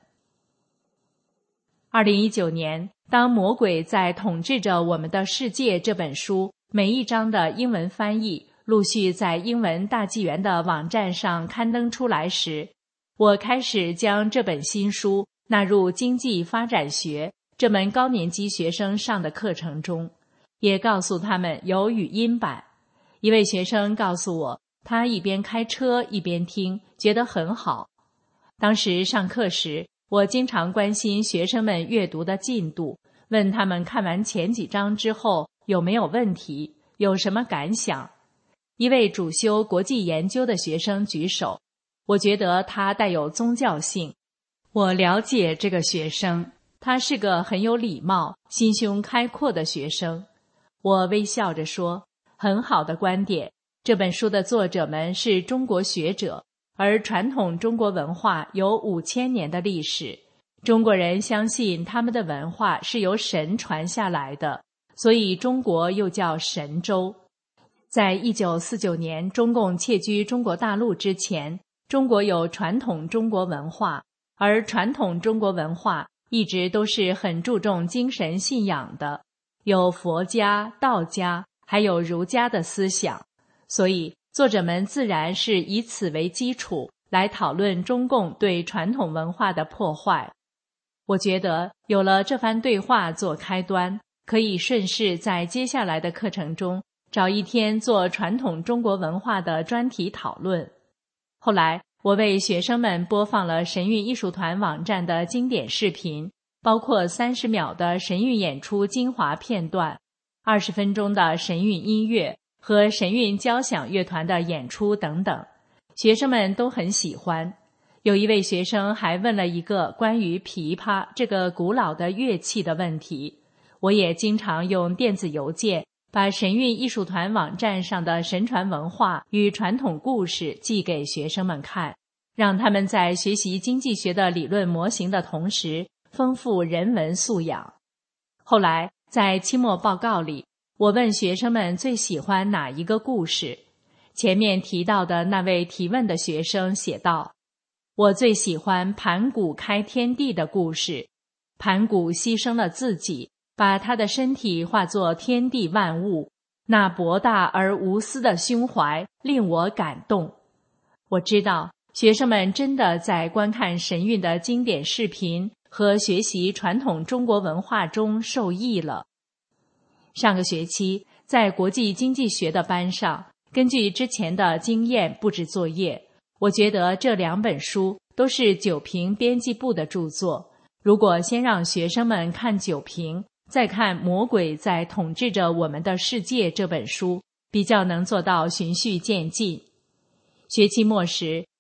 二零一九年，当《魔鬼在统治着我们的世界》这本书每一章的英文翻译陆续在英文大纪元的网站上刊登出来时，我开始将这本新书纳入经济发展学这门高年级学生上的课程中，也告诉他们有语音版。一位学生告诉我，他一边开车一边听，觉得很好。当时上课时，我经常关心学生们阅读的进度，问他们看完前几章之后有没有问题，有什么感想。一位主修国际研究的学生举手，我觉得他带有宗教性。我了解这个学生，他是个很有礼貌、心胸开阔的学生。我微笑着说，很好的观点，这本书的作者们是中国学者，而传统中国文化有五千年的历史，中国人相信他们的文化是由神传下来的，所以中国又叫神州。在一九四九年中共窃居中国大陆之前，中国有传统中国文化，而传统中国文化一直都是很注重精神信仰的，有佛家、道家，还有儒家的思想，所以作者们自然是以此为基础来讨论中共对传统文化的破坏。我觉得有了这番对话做开端，可以顺势在接下来的课程中找一天做传统中国文化的专题讨论。后来我为学生们播放了神韵艺术团网站的经典视频，包括三十秒的神韵演出精华片段，二十分钟的神韵音乐和神韵交响乐团的演出等等，学生们都很喜欢。有一位学生还问了一个关于琵琶这个古老的乐器的问题，我也经常用电子邮件把神韵艺术团网站上的神传文化与传统故事寄给学生们看，让他们在学习经济学的理论模型的同时丰富人文素养。后来在期末报告里，我问学生们最喜欢哪一个故事。前面提到的那位提问的学生写道，我最喜欢盘古开天地的故事。盘古牺牲了自己，把他的身体化作天地万物，那博大而无私的胸怀令我感动。我知道学生们真的在观看神韵的经典视频和学习传统中国文化中受益了。上个学期在国际经济学的班上，根据之前的经验布置作业，我觉得这两本书都是九评编辑部的著作。如果先让学生们看九评，再看《魔鬼在统治着我们的世界》这本书，比较能做到循序渐进。学期末时，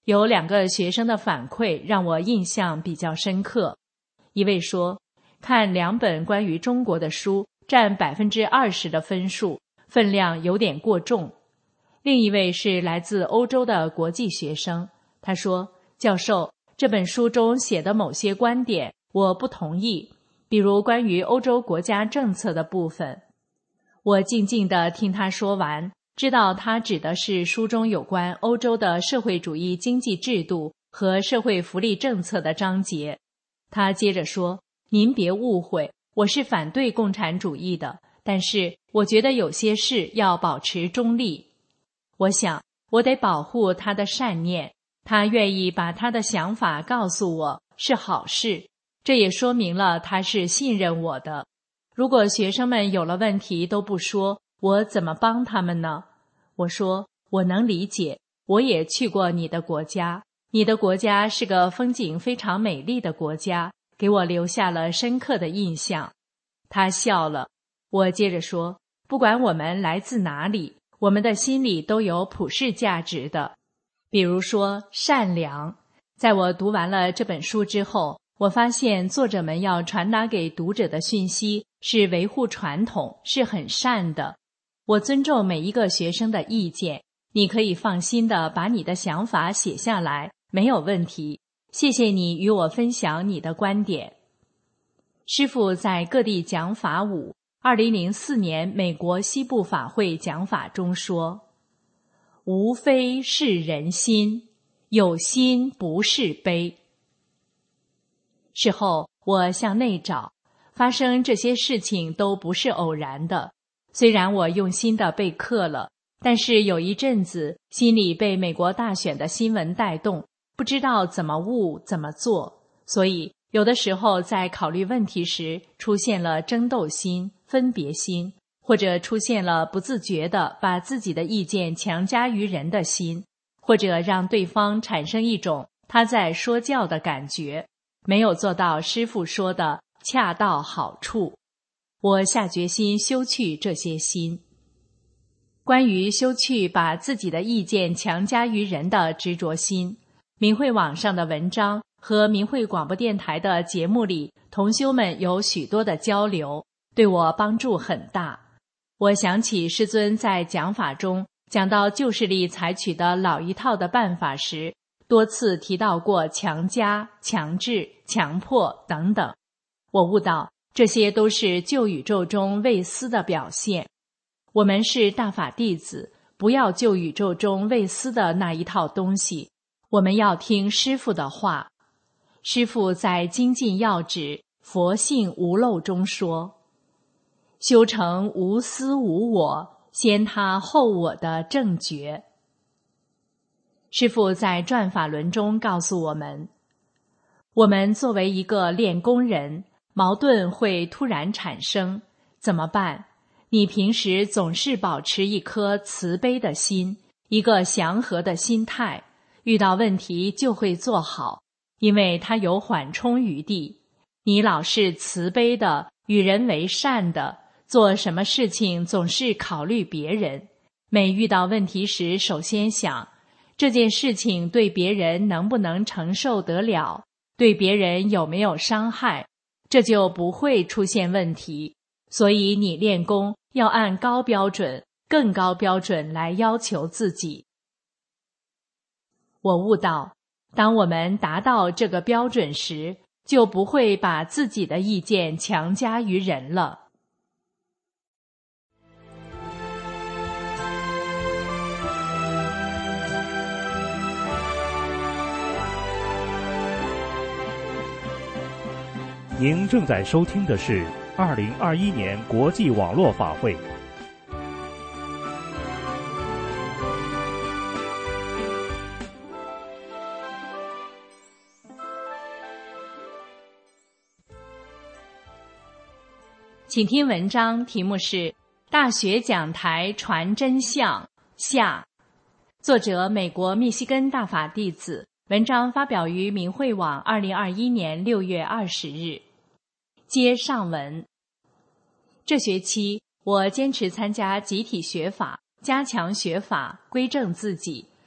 有两个学生的反馈让我印象比较深刻。一位说，看两本关于中国的书占百分之二十的分数，分量有点过重。另一位是来自欧洲的国际学生，他说，教授，这本书中写的某些观点我不同意，比如关于欧洲国家政策的部分。我静静地听他说完，知道他指的是书中有关欧洲的社会主义经济制度和社会福利政策的章节。他接着说，您别误会，我是反对共产主义的，但是我觉得有些事要保持中立。我想，我得保护他的善念，他愿意把他的想法告诉我是好事，这也说明了他是信任我的。如果学生们有了问题都不说，我怎么帮他们呢？我说，我能理解，我也去过你的国家，你的国家是个风景非常美丽的国家，给我留下了深刻的印象。他笑了。我接着说，不管我们来自哪里，我们的心里都有普世价值的，比如说善良。在我读完了这本书之后，我发现作者们要传达给读者的讯息是维护传统，是很善的。我尊重每一个学生的意见，你可以放心地把你的想法写下来，没有问题。谢谢你与我分享你的观点。师父在各地讲法五，二零零四年美国西部法会讲法中说，无非是人心，有心不是悲。事后我向内找，发生这些事情都不是偶然的。虽然我用心地备课了，但是有一阵子心里被美国大选的新闻带动，不知道怎么悟怎么做，所以有的时候在考虑问题时出现了争斗心、分别心，或者出现了不自觉地把自己的意见强加于人的心，或者让对方产生一种他在说教的感觉，没有做到师父说的恰到好处。我下决心修去这些心。关于修去把自己的意见强加于人的执着心，明慧网上的文章和明慧广播电台的节目里，同修们有许多的交流，对我帮助很大。我想起师尊在讲法中讲到旧势力采取的老一套的办法时，多次提到过强加、强制、强迫等等。我悟到这些都是旧宇宙中未思的表现。我们是大法弟子，不要旧宇宙中未思的那一套东西，我们要听师父的话。师父在精进要旨佛性无漏中说，修成无私无我，先他后我的正觉。师父在转法轮中告诉我们，我们作为一个练功人，矛盾会突然产生，怎么办？你平时总是保持一颗慈悲的心，一个祥和的心态，遇到问题就会做好，因为它有缓冲余地。你老是慈悲的，与人为善的，做什么事情总是考虑别人。每遇到问题时，首先想，这件事情对别人能不能承受得了，对别人有没有伤害，这就不会出现问题。所以你练功要按高标准、更高标准来要求自己。我悟到，当我们达到这个标准时，就不会把自己的意见强加于人了。 您正在收听的是二零二一年国际网络法会。 请听文章，题目是《大学讲台传真相》下，作者美国密西根大法弟子，文章发表于明慧网二零二一年六月二十日。接上文。这学期我坚持参加集体学法，加强学法，归正自己，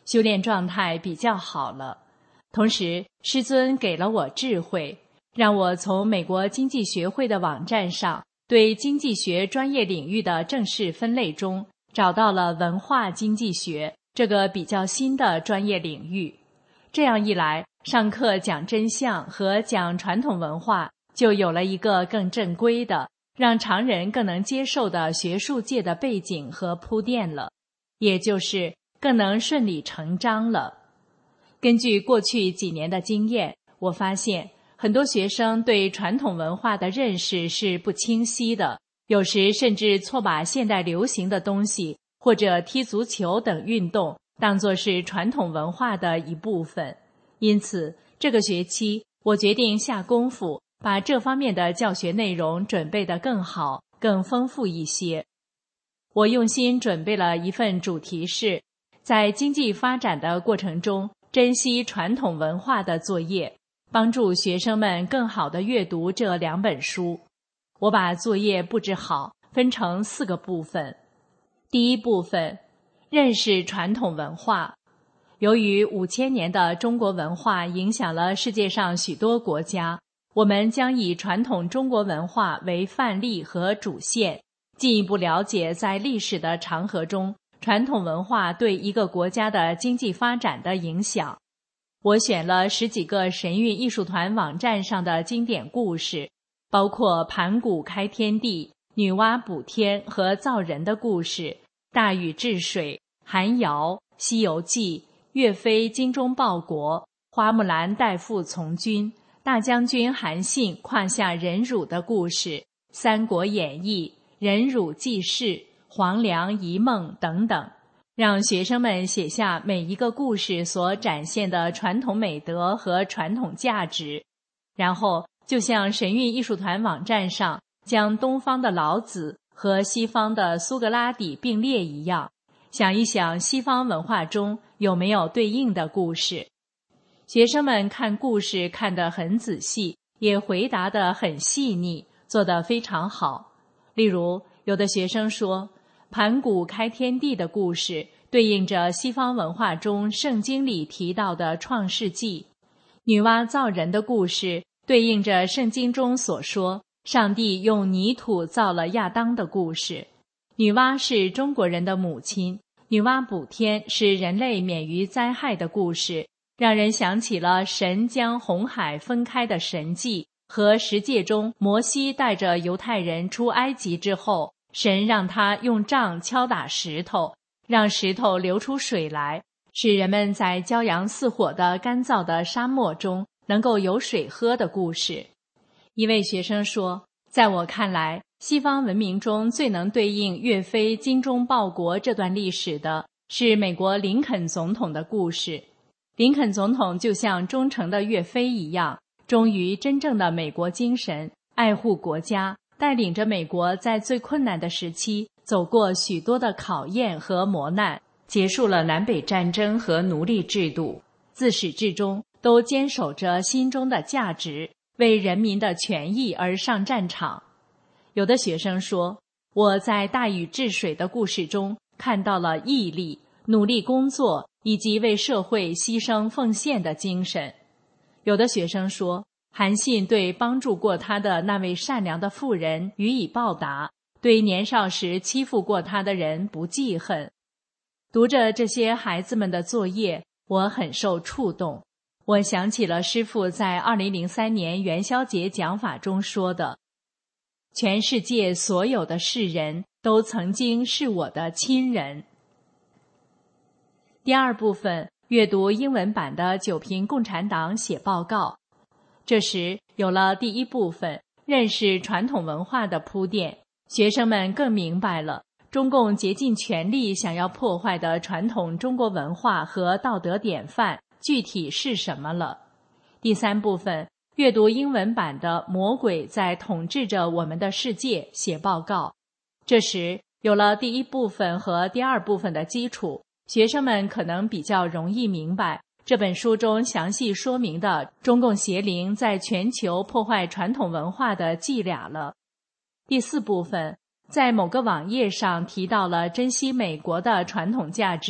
修炼状态比较好了。同时，师尊给了我智慧，让我从美国经济学会的网站上对经济学专业领域的正式分类中找到了文化经济学这个比较新的专业领域。这样一来，上课讲真相和讲传统文化就有了一个更正规的，让常人更能接受的学术界的背景和铺垫了，也就是更能顺理成章了。根据过去几年的经验，我发现很多学生对传统文化的认识是不清晰的，有时甚至错把现代流行的东西或者踢足球等运动当作是传统文化的一部分。因此，这个学期我决定下功夫，把这方面的教学内容准备得更好、更丰富一些。我用心准备了一份主题是在经济发展的过程中珍惜传统文化的作业，帮助学生们更好地阅读这两本书。我把作业布置好，分成四个部分。第一部分，认识传统文化。由于五千年的中国文化影响了世界上许多国家，我们将以传统中国文化为范例和主线，进一步了解在历史的长河中传统文化对一个国家的经济发展的影响。我选了十几个神韵艺术团网站上的经典故事，包括盘古开天地、女娲补天和造人的故事、大禹治水、寒窑、西游记、岳飞精忠报国、花木兰代父从军、大将军韩信胯下忍辱的故事、三国演义、忍辱记事、黄粱一梦等等，让学生们写下每一个故事所展现的传统美德和传统价值，然后就像神韵艺术团网站上将东方的老子和西方的苏格拉底并列一样，想一想西方文化中有没有对应的故事。学生们看故事看得很仔细，也回答得很细腻，做得非常好。例如，有的学生说，盘古开天地的故事对应着西方文化中圣经里提到的创世纪，女娲造人的故事对应着圣经中所说上帝用泥土造了亚当的故事。女娲是中国人的母亲，女娲补天是人类免于灾害的故事，让人想起了神将红海分开的神迹和十诫中摩西带着犹太人出埃及之后，神让他用杖敲打石头，让石头流出水来，使人们在骄阳似火的干燥的沙漠中能够有水喝的故事。一位学生说，在我看来，西方文明中最能对应岳飞精忠报国这段历史的是美国林肯总统的故事。林肯总统就像忠诚的岳飞一样，忠于真正的美国精神，爱护国家，带领着美国在最困难的时期走过许多的考验和磨难，结束了南北战争和奴隶制度，自始至终都坚守着心中的价值，为人民的权益而上战场。有的学生说，我在大禹治水的故事中看到了毅力、努力工作以及为社会牺牲奉献的精神。有的学生说，韩信对帮助过他的那位善良的妇人予以报答，对年少时欺负过他的人不记恨。读着这些孩子们的作业，我很受触动。我想起了师父在二零零三年元宵节讲法中说的，全世界所有的世人都曾经是我的亲人。第二部分，阅读英文版的九评共产党写报告。这时有了第一部分认识传统文化的铺垫，学生们更明白了中共竭尽全力想要破坏的传统中国文化和道德典范具体是什么了。第三部分，阅读英文版的《魔鬼在统治着我们的世界》写报告。这时有了第一部分和第二部分的基础，学生们可能比较容易明白这本书中详细说明的中共邪灵在全球破坏传统文化的伎俩了。第四部分，在某个网页上提到了珍惜美国的传统价值，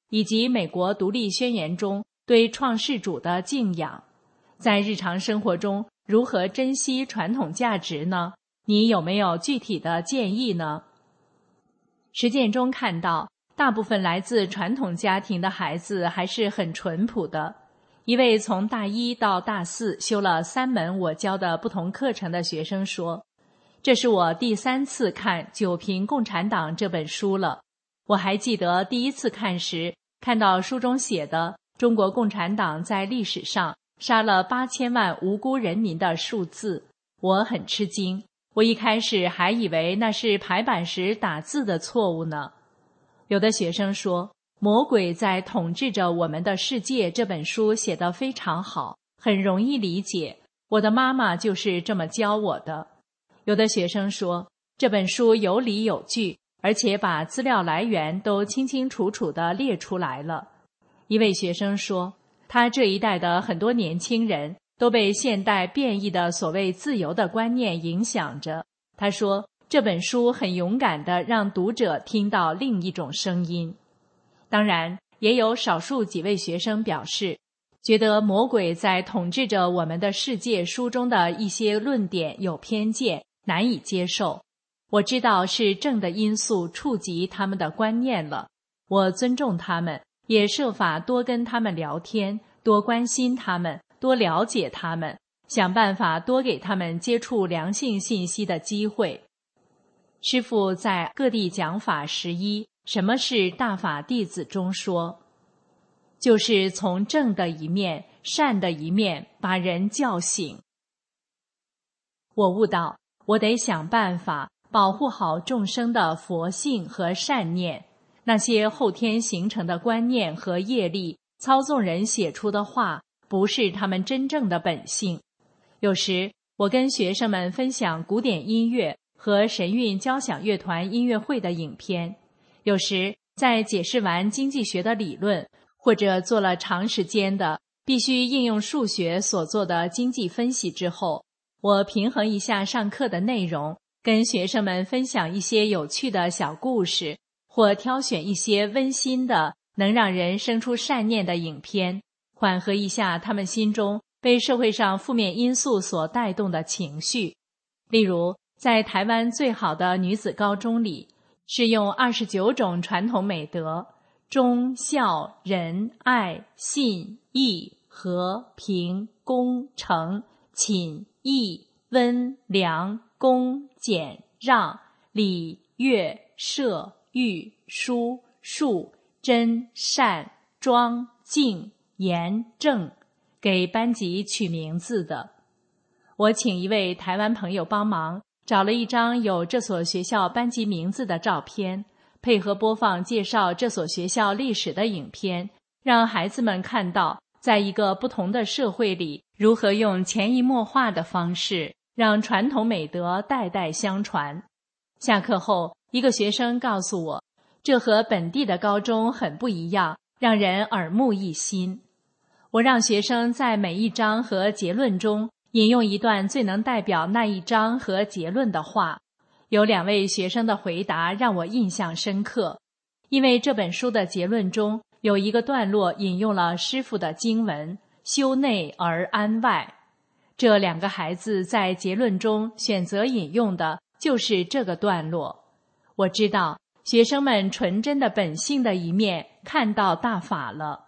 以及美国独立宣言中对创世主的敬仰。在日常生活中，如何珍惜传统价值呢？你有没有具体的建议呢？实践中看到，大部分来自传统家庭的孩子还是很淳朴的。一位从大一到大四修了三门我教的不同课程的学生说，这是我第三次看《九评共产党》这本书了。我还记得第一次看时，看到书中写的中国共产党在历史上杀了八千万无辜人民的数字，我很吃惊。我一开始还以为那是排版时打字的错误呢。有的学生说，魔鬼在统治着我们的世界这本书写得非常好，很容易理解，我的妈妈就是这么教我的。有的学生说，这本书有理有据，而且把资料来源都清清楚楚地列出来了。一位学生说，他这一代的很多年轻人都被现代变异的所谓自由的观念影响着。他说，这本书很勇敢地让读者听到另一种声音。当然，也有少数几位学生表示，觉得魔鬼在统治着我们的世界书中的一些论点有偏见，难以接受。我知道是正的因素触及他们的观念了，我尊重他们，也设法多跟他们聊天，多关心他们，多了解他们，想办法多给他们接触良性信息的机会。师父在各地讲法十一，什么是大法弟子中说，就是从正的一面、善的一面把人叫醒。我悟到，我得想办法保护好众生的佛性和善念，那些后天形成的观念和业力，操纵人写出的话，不是他们真正的本性。有时，我跟学生们分享古典音乐和神韵交响乐团音乐会的影片，有时在解释完经济学的理论，或者做了长时间的必须应用数学所做的经济分析之后，我平衡一下上课的内容，跟学生们分享一些有趣的小故事，或挑选一些温馨的能让人生出善念的影片，缓和一下他们心中被社会上负面因素所带动的情绪。例如，在台湾最好的女子高中里，是用二十九种传统美德，忠孝仁爱信义和平恭诚谨义温良恭俭让礼乐射御书数真善庄敬严正，给班级取名字的。我请一位台湾朋友帮忙，找了一张有这所学校班级名字的照片，配合播放介绍这所学校历史的影片，让孩子们看到在一个不同的社会里，如何用潜移默化的方式让传统美德代代相传。下课后，一个学生告诉我，这和本地的高中很不一样，让人耳目一新。我让学生在每一章和结论中引用一段最能代表那一章和结论的话。有两位学生的回答让我印象深刻，因为这本书的结论中有一个段落引用了师父的经文，修内而安外。这两个孩子在结论中选择引用的就是这个段落。我知道学生们纯真的本性的一面看到大法了。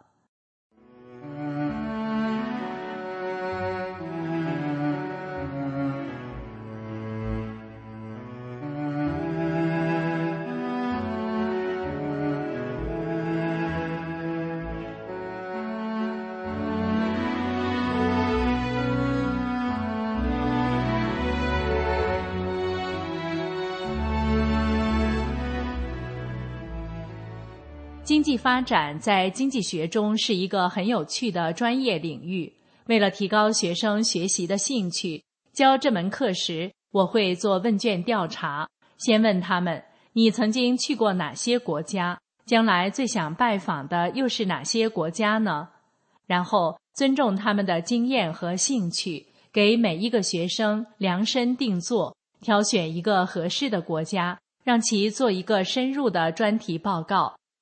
经济发展在经济学中是一个很有趣的专业领域。为了提高学生学习的兴趣，教这门课时，我会做问卷调查，先问他们，你曾经去过哪些国家？将来最想拜访的又是哪些国家呢？然后尊重他们的经验和兴趣，给每一个学生量身定做，挑选一个合适的国家，让其做一个深入的专题报告。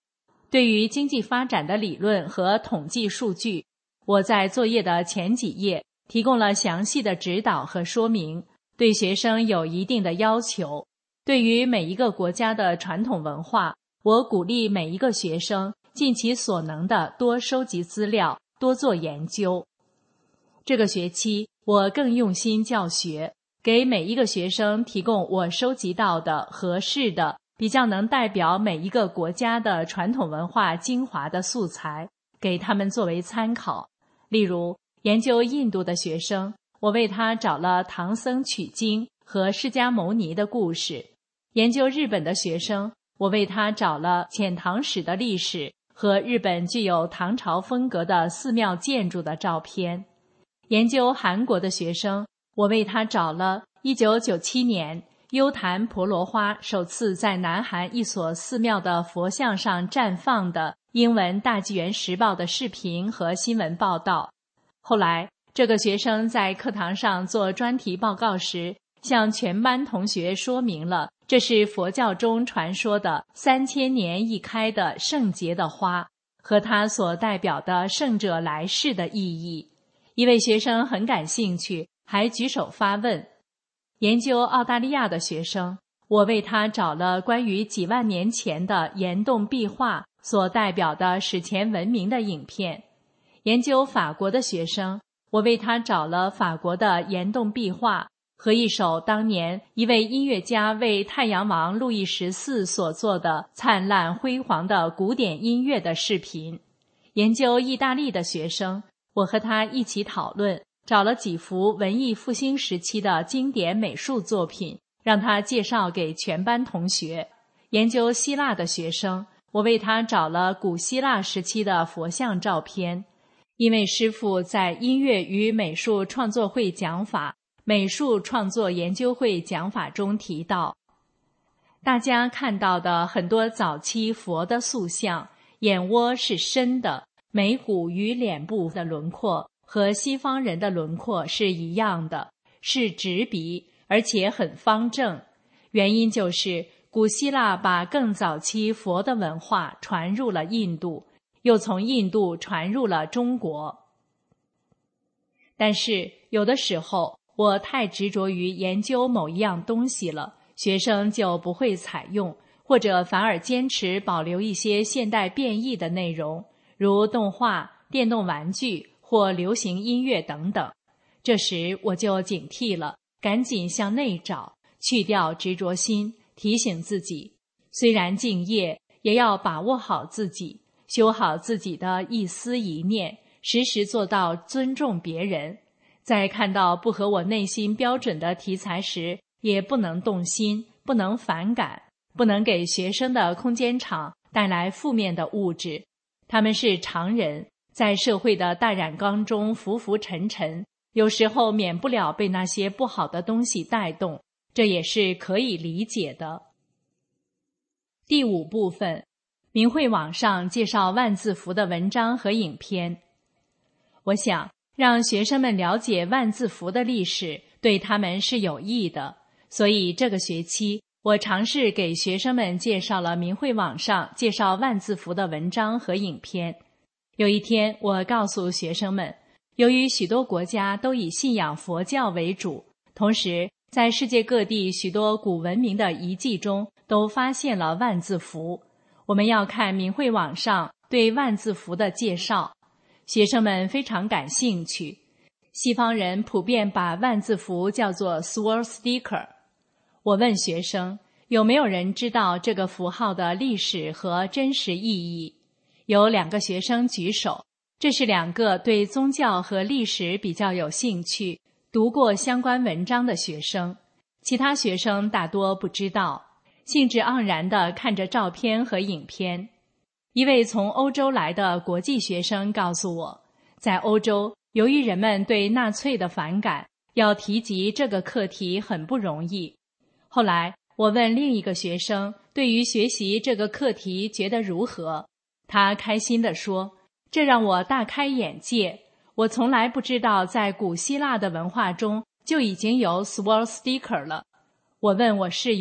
对于经济发展的理论和统计数据，我在作业的前几页提供了详细的指导和说明，对学生有一定的要求。对于每一个国家的传统文化，我鼓励每一个学生尽其所能地多收集资料，多做研究。这个学期，我更用心教学，给每一个学生提供我收集到的合适的、比较能代表每一个国家的传统文化精华的素材，给他们作为参考。例如，研究印度的学生，我为他找了唐僧取经和释迦牟尼的故事；研究日本的学生，我为他找了遣唐使的历史和日本具有唐朝风格的寺庙建筑的照片；研究韩国的学生，我为他找了一九九七年优昙婆罗花首次在南韩一所寺庙的佛像上绽放的英文大纪元时报的视频和新闻报道。后来，这个学生在课堂上做专题报告时，向全班同学说明了这是佛教中传说的三千年一开的圣洁的花，和它所代表的圣者来世的意义。一位学生很感兴趣，还举手发问。研究澳大利亚的学生，我为他找了关于几万年前的岩洞壁画所代表的史前文明的影片；研究法国的学生，我为他找了法国的岩洞壁画和一首当年一位音乐家为太阳王路易十四所做的灿烂辉煌的古典音乐的视频；研究意大利的学生，我和他一起讨论，找了几幅文艺复兴时期的经典美术作品，让他介绍给全班同学；研究希腊的学生，我为他找了古希腊时期的佛像照片。因为师父在音乐与美术创作会讲法、美术创作研究会讲法中提到，大家看到的很多早期佛的塑像，眼窝是深的，眉骨与脸部的轮廓和西方人的轮廓是一样的，是直鼻，而且很方正。原因就是古希腊把更早期佛的文化传入了印度，又从印度传入了中国。但是有的时候我太执着于研究某一样东西了，学生就不会采用，或者反而坚持保留一些现代变异的内容，如动画、电动玩具或流行音乐等等。这时我就警惕了，赶紧向内找，去掉执着心，提醒自己，虽然敬业，也要把握好自己，修好自己的一思一念，时时做到尊重别人。在看到不合我内心标准的题材时，也不能动心，不能反感，不能给学生的空间场带来负面的物质。他们是常人，在社会的大染缸中浮浮沉沉，有时候免不了被那些不好的东西带动，这也是可以理解的。第五部分，明慧网上介绍万字符的文章和影片。我想让学生们了解万字符的历史，对他们是有益的，所以这个学期我尝试给学生们介绍了明慧网上介绍万字符的文章和影片。有一天，我告诉学生们，由于许多国家都以信仰佛教为主，同时在世界各地许多古文明的遗迹中都发现了万字符，我们要看明慧网上对万字符的介绍。学生们非常感兴趣。西方人普遍把万字符叫做 swastika。 我问学生，有没有人知道这个符号的历史和真实意义？有两个学生举手，这是两个对宗教和历史比较有兴趣、读过相关文章的学生。其他学生大多不知道，兴致盎然地看着照片和影片。一位从欧洲来的国际学生告诉我，在欧洲，由于人们对纳粹的反感，要提及这个课题很不容易。后来我问另一个学生，对于学习这个课题觉得如何？他开心地说，这让我大开眼界，我从来不知道在古希腊的文化中就已经有 swastika 了。我问我室友，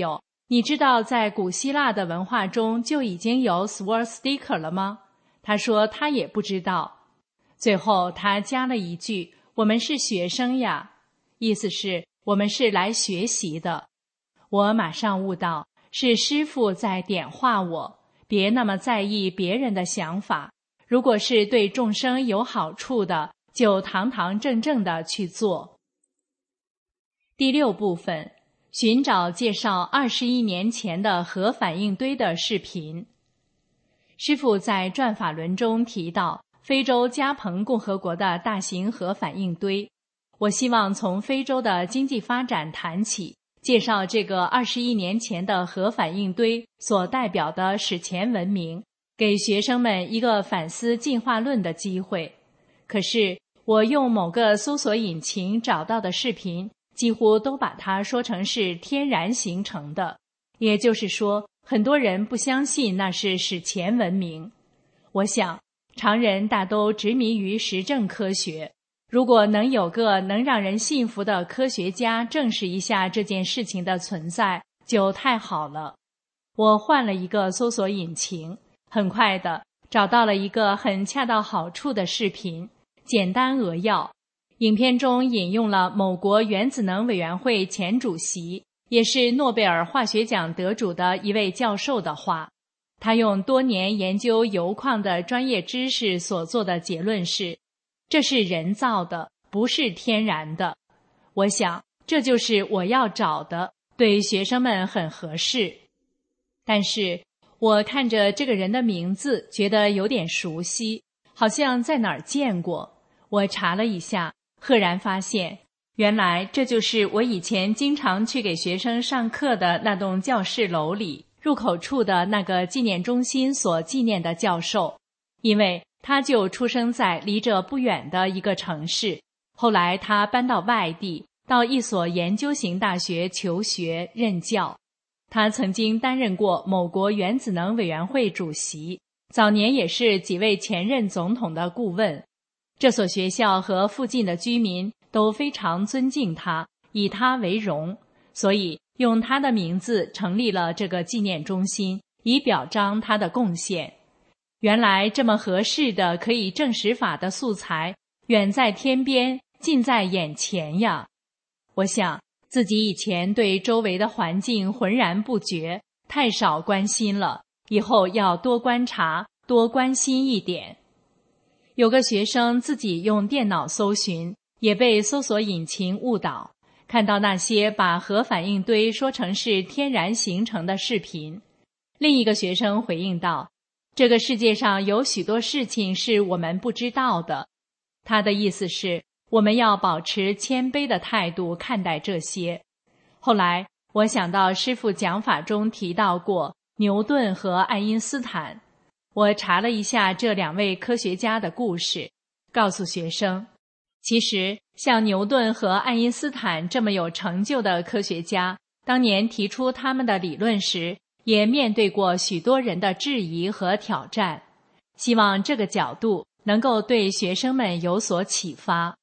你知道在古希腊的文化中就已经有 swastika 了吗？他说他也不知道。最后他加了一句，我们是学生呀，意思是我们是来学习的。我马上悟到，是师父在点化我，别那么在意别人的想法，如果是对众生有好处的，就堂堂正正的去做。第六部分，寻找介绍二十一年前的核反应堆的视频。师父在转法轮中提到非洲加蓬共和国的大型核反应堆，我希望从非洲的经济发展谈起，介绍这个二十一年前的核反应堆所代表的史前文明，给学生们一个反思进化论的机会。可是我用某个搜索引擎找到的视频几乎都把它说成是天然形成的，也就是说很多人不相信那是史前文明。我想常人大都执迷于实证科学，如果能有个能让人信服的科学家证实一下这件事情的存在，就太好了。我换了一个搜索引擎，很快的找到了一个很恰到好处的视频，简单扼要。影片中引用了某国原子能委员会前主席，也是诺贝尔化学奖得主的一位教授的话。他用多年研究铀矿的专业知识所做的结论是，这是人造的，不是天然的。我想这就是我要找的，对学生们很合适。但是我看着这个人的名字觉得有点熟悉，好像在哪儿见过。我查了一下，赫然发现原来这就是我以前经常去给学生上课的那栋教室楼里入口处的那个纪念中心所纪念的教授，因为他就出生在离这不远的一个城市，后来他搬到外地，到一所研究型大学求学任教。他曾经担任过某国原子能委员会主席，早年也是几位前任总统的顾问。这所学校和附近的居民都非常尊敬他，以他为荣，所以用他的名字成立了这个纪念中心，以表彰他的贡献。原来这么合适的可以证实法的素材，远在天边，近在眼前呀！我想自己以前对周围的环境浑然不觉，太少关心了，以后要多观察，多关心一点。有个学生自己用电脑搜寻，也被搜索引擎误导，看到那些把核反应堆说成是天然形成的视频。另一个学生回应道，这个世界上有许多事情是我们不知道的。他的意思是我们要保持谦卑的态度看待这些。后来我想到师父讲法中提到过牛顿和爱因斯坦，我查了一下这两位科学家的故事，告诉学生，其实像牛顿和爱因斯坦这么有成就的科学家，当年提出他们的理论时，也面对过许多人的质疑和挑战。希望这个角度能够对学生们有所启发。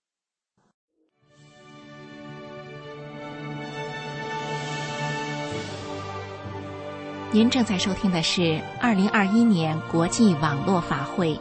您正在收听的是二零二一年国际网络法会。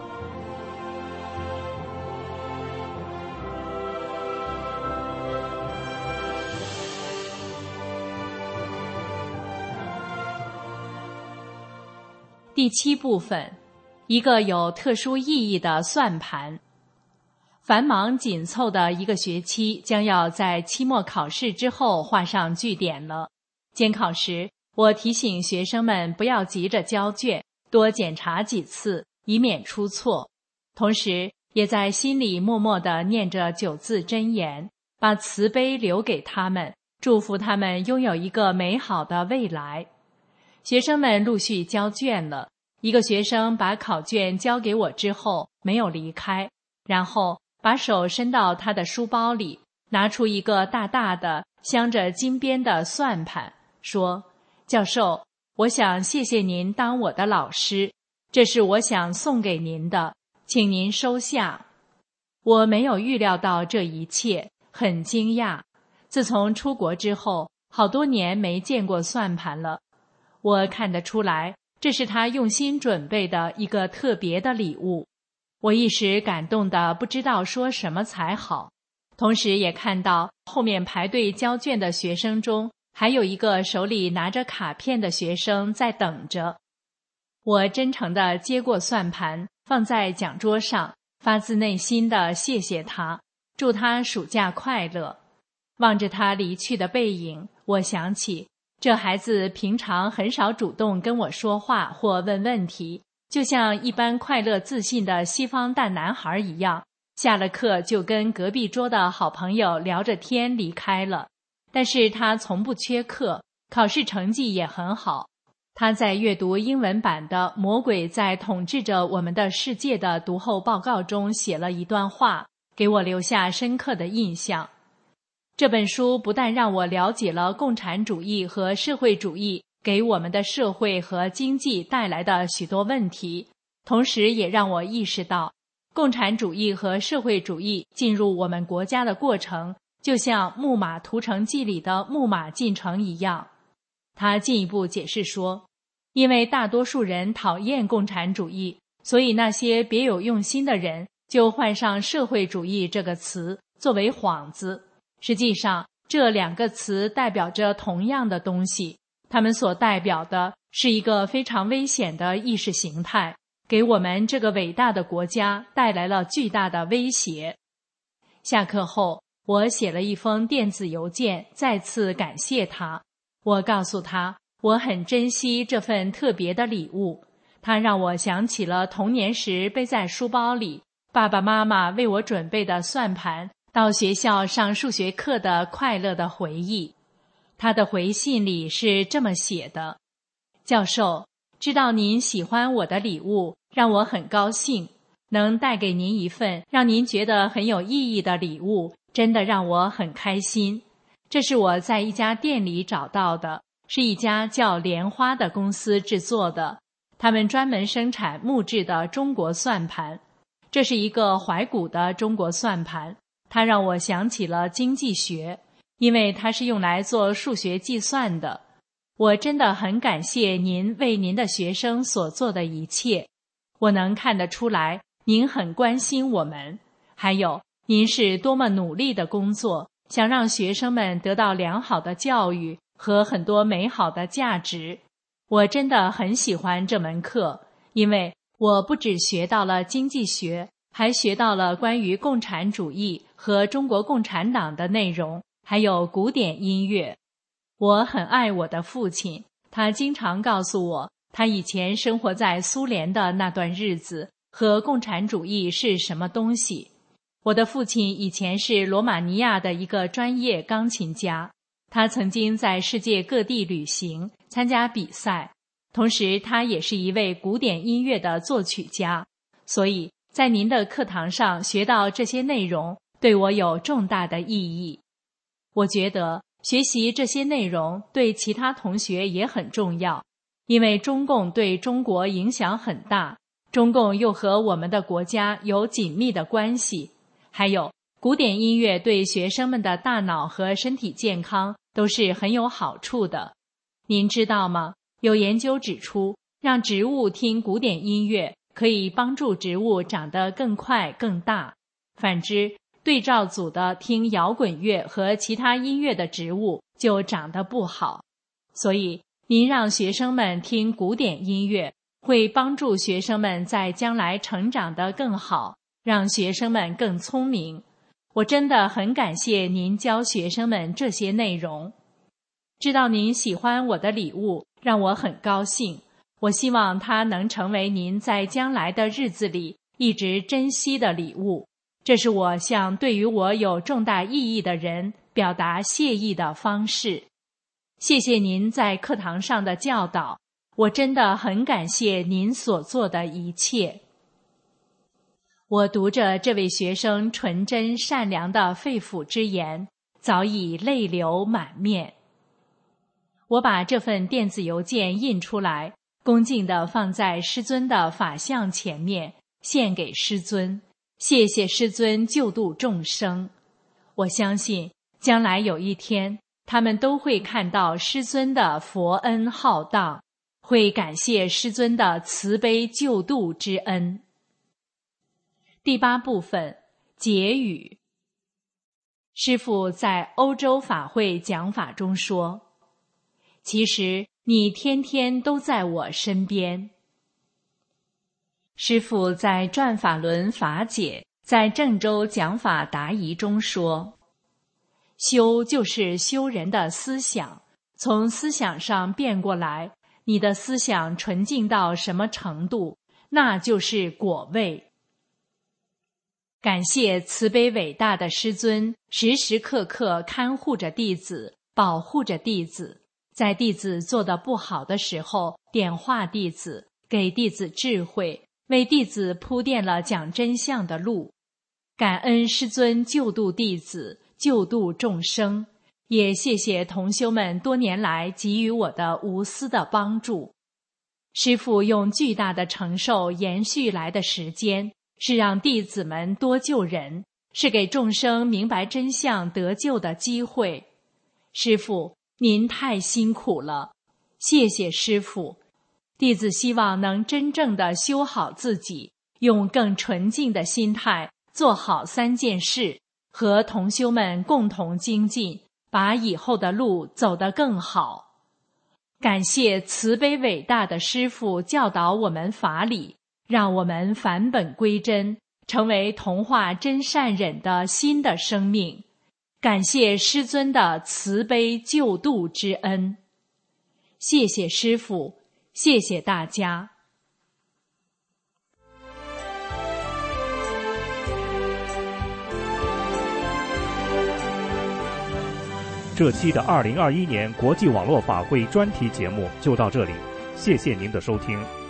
第七部分，一个有特殊意义的算盘。繁忙紧凑的一个学期将要在期末考试之后画上句点了。监考时，我提醒学生们不要急着交卷，多检查几次，以免出错。同时也在心里默默地念着九字真言，把慈悲留给他们，祝福他们拥有一个美好的未来。学生们陆续交卷了，一个学生把考卷交给我之后没有离开，然后把手伸到他的书包里，拿出一个大大的镶着金边的算盘，说，教授，我想谢谢您当我的老师，这是我想送给您的，请您收下。我没有预料到这一切，很惊讶。自从出国之后，好多年没见过算盘了， 我看得出来，这是他用心准备的一个特别的礼物。我一时感动得不知道说什么才好，同时也看到后面排队交卷的学生中，还有一个手里拿着卡片的学生在等着。我真诚地接过算盘，放在讲桌上，发自内心地谢谢他，祝他暑假快乐。望着他离去的背影，我想起这孩子平常很少主动跟我说话或问问题，就像一般快乐自信的西方大男孩一样，下了课就跟隔壁桌的好朋友聊着天离开了。但是他从不缺课，考试成绩也很好。他在阅读英文版的《魔鬼在统治着我们的世界》的读后报告中写了一段话，给我留下深刻的印象。这本书不但让我了解了共产主义和社会主义给我们的社会和经济带来的许多问题，同时也让我意识到，共产主义和社会主义进入我们国家的过程，就像《木马屠城记》里的木马进城一样。他进一步解释说，因为大多数人讨厌共产主义，所以那些别有用心的人就换上社会主义这个词作为幌子。实际上，这两个词代表着同样的东西，它们所代表的是一个非常危险的意识形态，给我们这个伟大的国家带来了巨大的威胁。下课后，我写了一封电子邮件，再次感谢他。我告诉他，我很珍惜这份特别的礼物，它让我想起了童年时背在书包里，爸爸妈妈为我准备的算盘，到学校上数学课的快乐的回忆。他的回信里是这么写的：教授，知道您喜欢我的礼物，让我很高兴，能带给您一份让您觉得很有意义的礼物，真的让我很开心。这是我在一家店里找到的，是一家叫莲花的公司制作的，他们专门生产木质的中国算盘。这是一个怀古的中国算盘，它让我想起了经济学，因为它是用来做数学计算的。我真的很感谢您为您的学生所做的一切，我能看得出来您很关心我们，还有您是多么努力的工作，想让学生们得到良好的教育和很多美好的价值。我真的很喜欢这门课，因为我不只学到了经济学，还学到了关于共产主义和中国共产党的内容，还有古典音乐。我很爱我的父亲，他经常告诉我，他以前生活在苏联的那段日子和共产主义是什么东西。我的父亲以前是罗马尼亚的一个专业钢琴家，他曾经在世界各地旅行，参加比赛，同时他也是一位古典音乐的作曲家，所以在您的课堂上学到这些内容，对我有重大的意义。我觉得学习这些内容对其他同学也很重要，因为中共对中国影响很大，中共又和我们的国家有紧密的关系。还有，古典音乐对学生们的大脑和身体健康都是很有好处的。您知道吗？有研究指出，让植物听古典音乐可以帮助植物长得更快更大。反之，对照组的听摇滚乐和其他音乐的植物就长得不好。所以，您让学生们听古典音乐，会帮助学生们在将来成长得更好，让学生们更聪明。我真的很感谢您教学生们这些内容。知道您喜欢我的礼物，让我很高兴。我希望它能成为您在将来的日子里一直珍惜的礼物。这是我向对于我有重大意义的人表达谢意的方式。谢谢您在课堂上的教导，我真的很感谢您所做的一切。我读着这位学生纯真善良的肺腑之言，早已泪流满面。我把这份电子邮件印出来，恭敬地放在师尊的法像前面，献给师尊。谢谢师尊救度众生。我相信将来有一天，他们都会看到师尊的佛恩浩荡， 会感谢师尊的慈悲救度之恩。第八部分，结语。师父在欧洲法会讲法中说，其实你天天都在我身边。师父在转法轮法解在郑州讲法答疑中说，修就是修人的思想，从思想上变过来，你的思想纯净到什么程度，那就是果位。感谢慈悲伟大的师尊，时时刻刻看护着弟子，保护着弟子，在弟子做得不好的时候，点化弟子，给弟子智慧，为弟子铺垫了讲真相的路。感恩师尊救度弟子，救度众生，也谢谢同修们多年来给予我的无私的帮助。师父用巨大的承受延续来的时间，是让弟子们多救人，是给众生明白真相得救的机会。师父，您太辛苦了，谢谢师父。弟子希望能真正的修好自己，用更纯净的心态做好三件事，和同修们共同精进，把以后的路走得更好。感谢慈悲伟大的师父教导我们法理，让我们返本归真，成为同化真善忍的新的生命。感谢师尊的慈悲救度之恩。谢谢师父，谢谢大家。 这期的二零二一年国际网络法会专题节目就到这里，谢谢您的收听。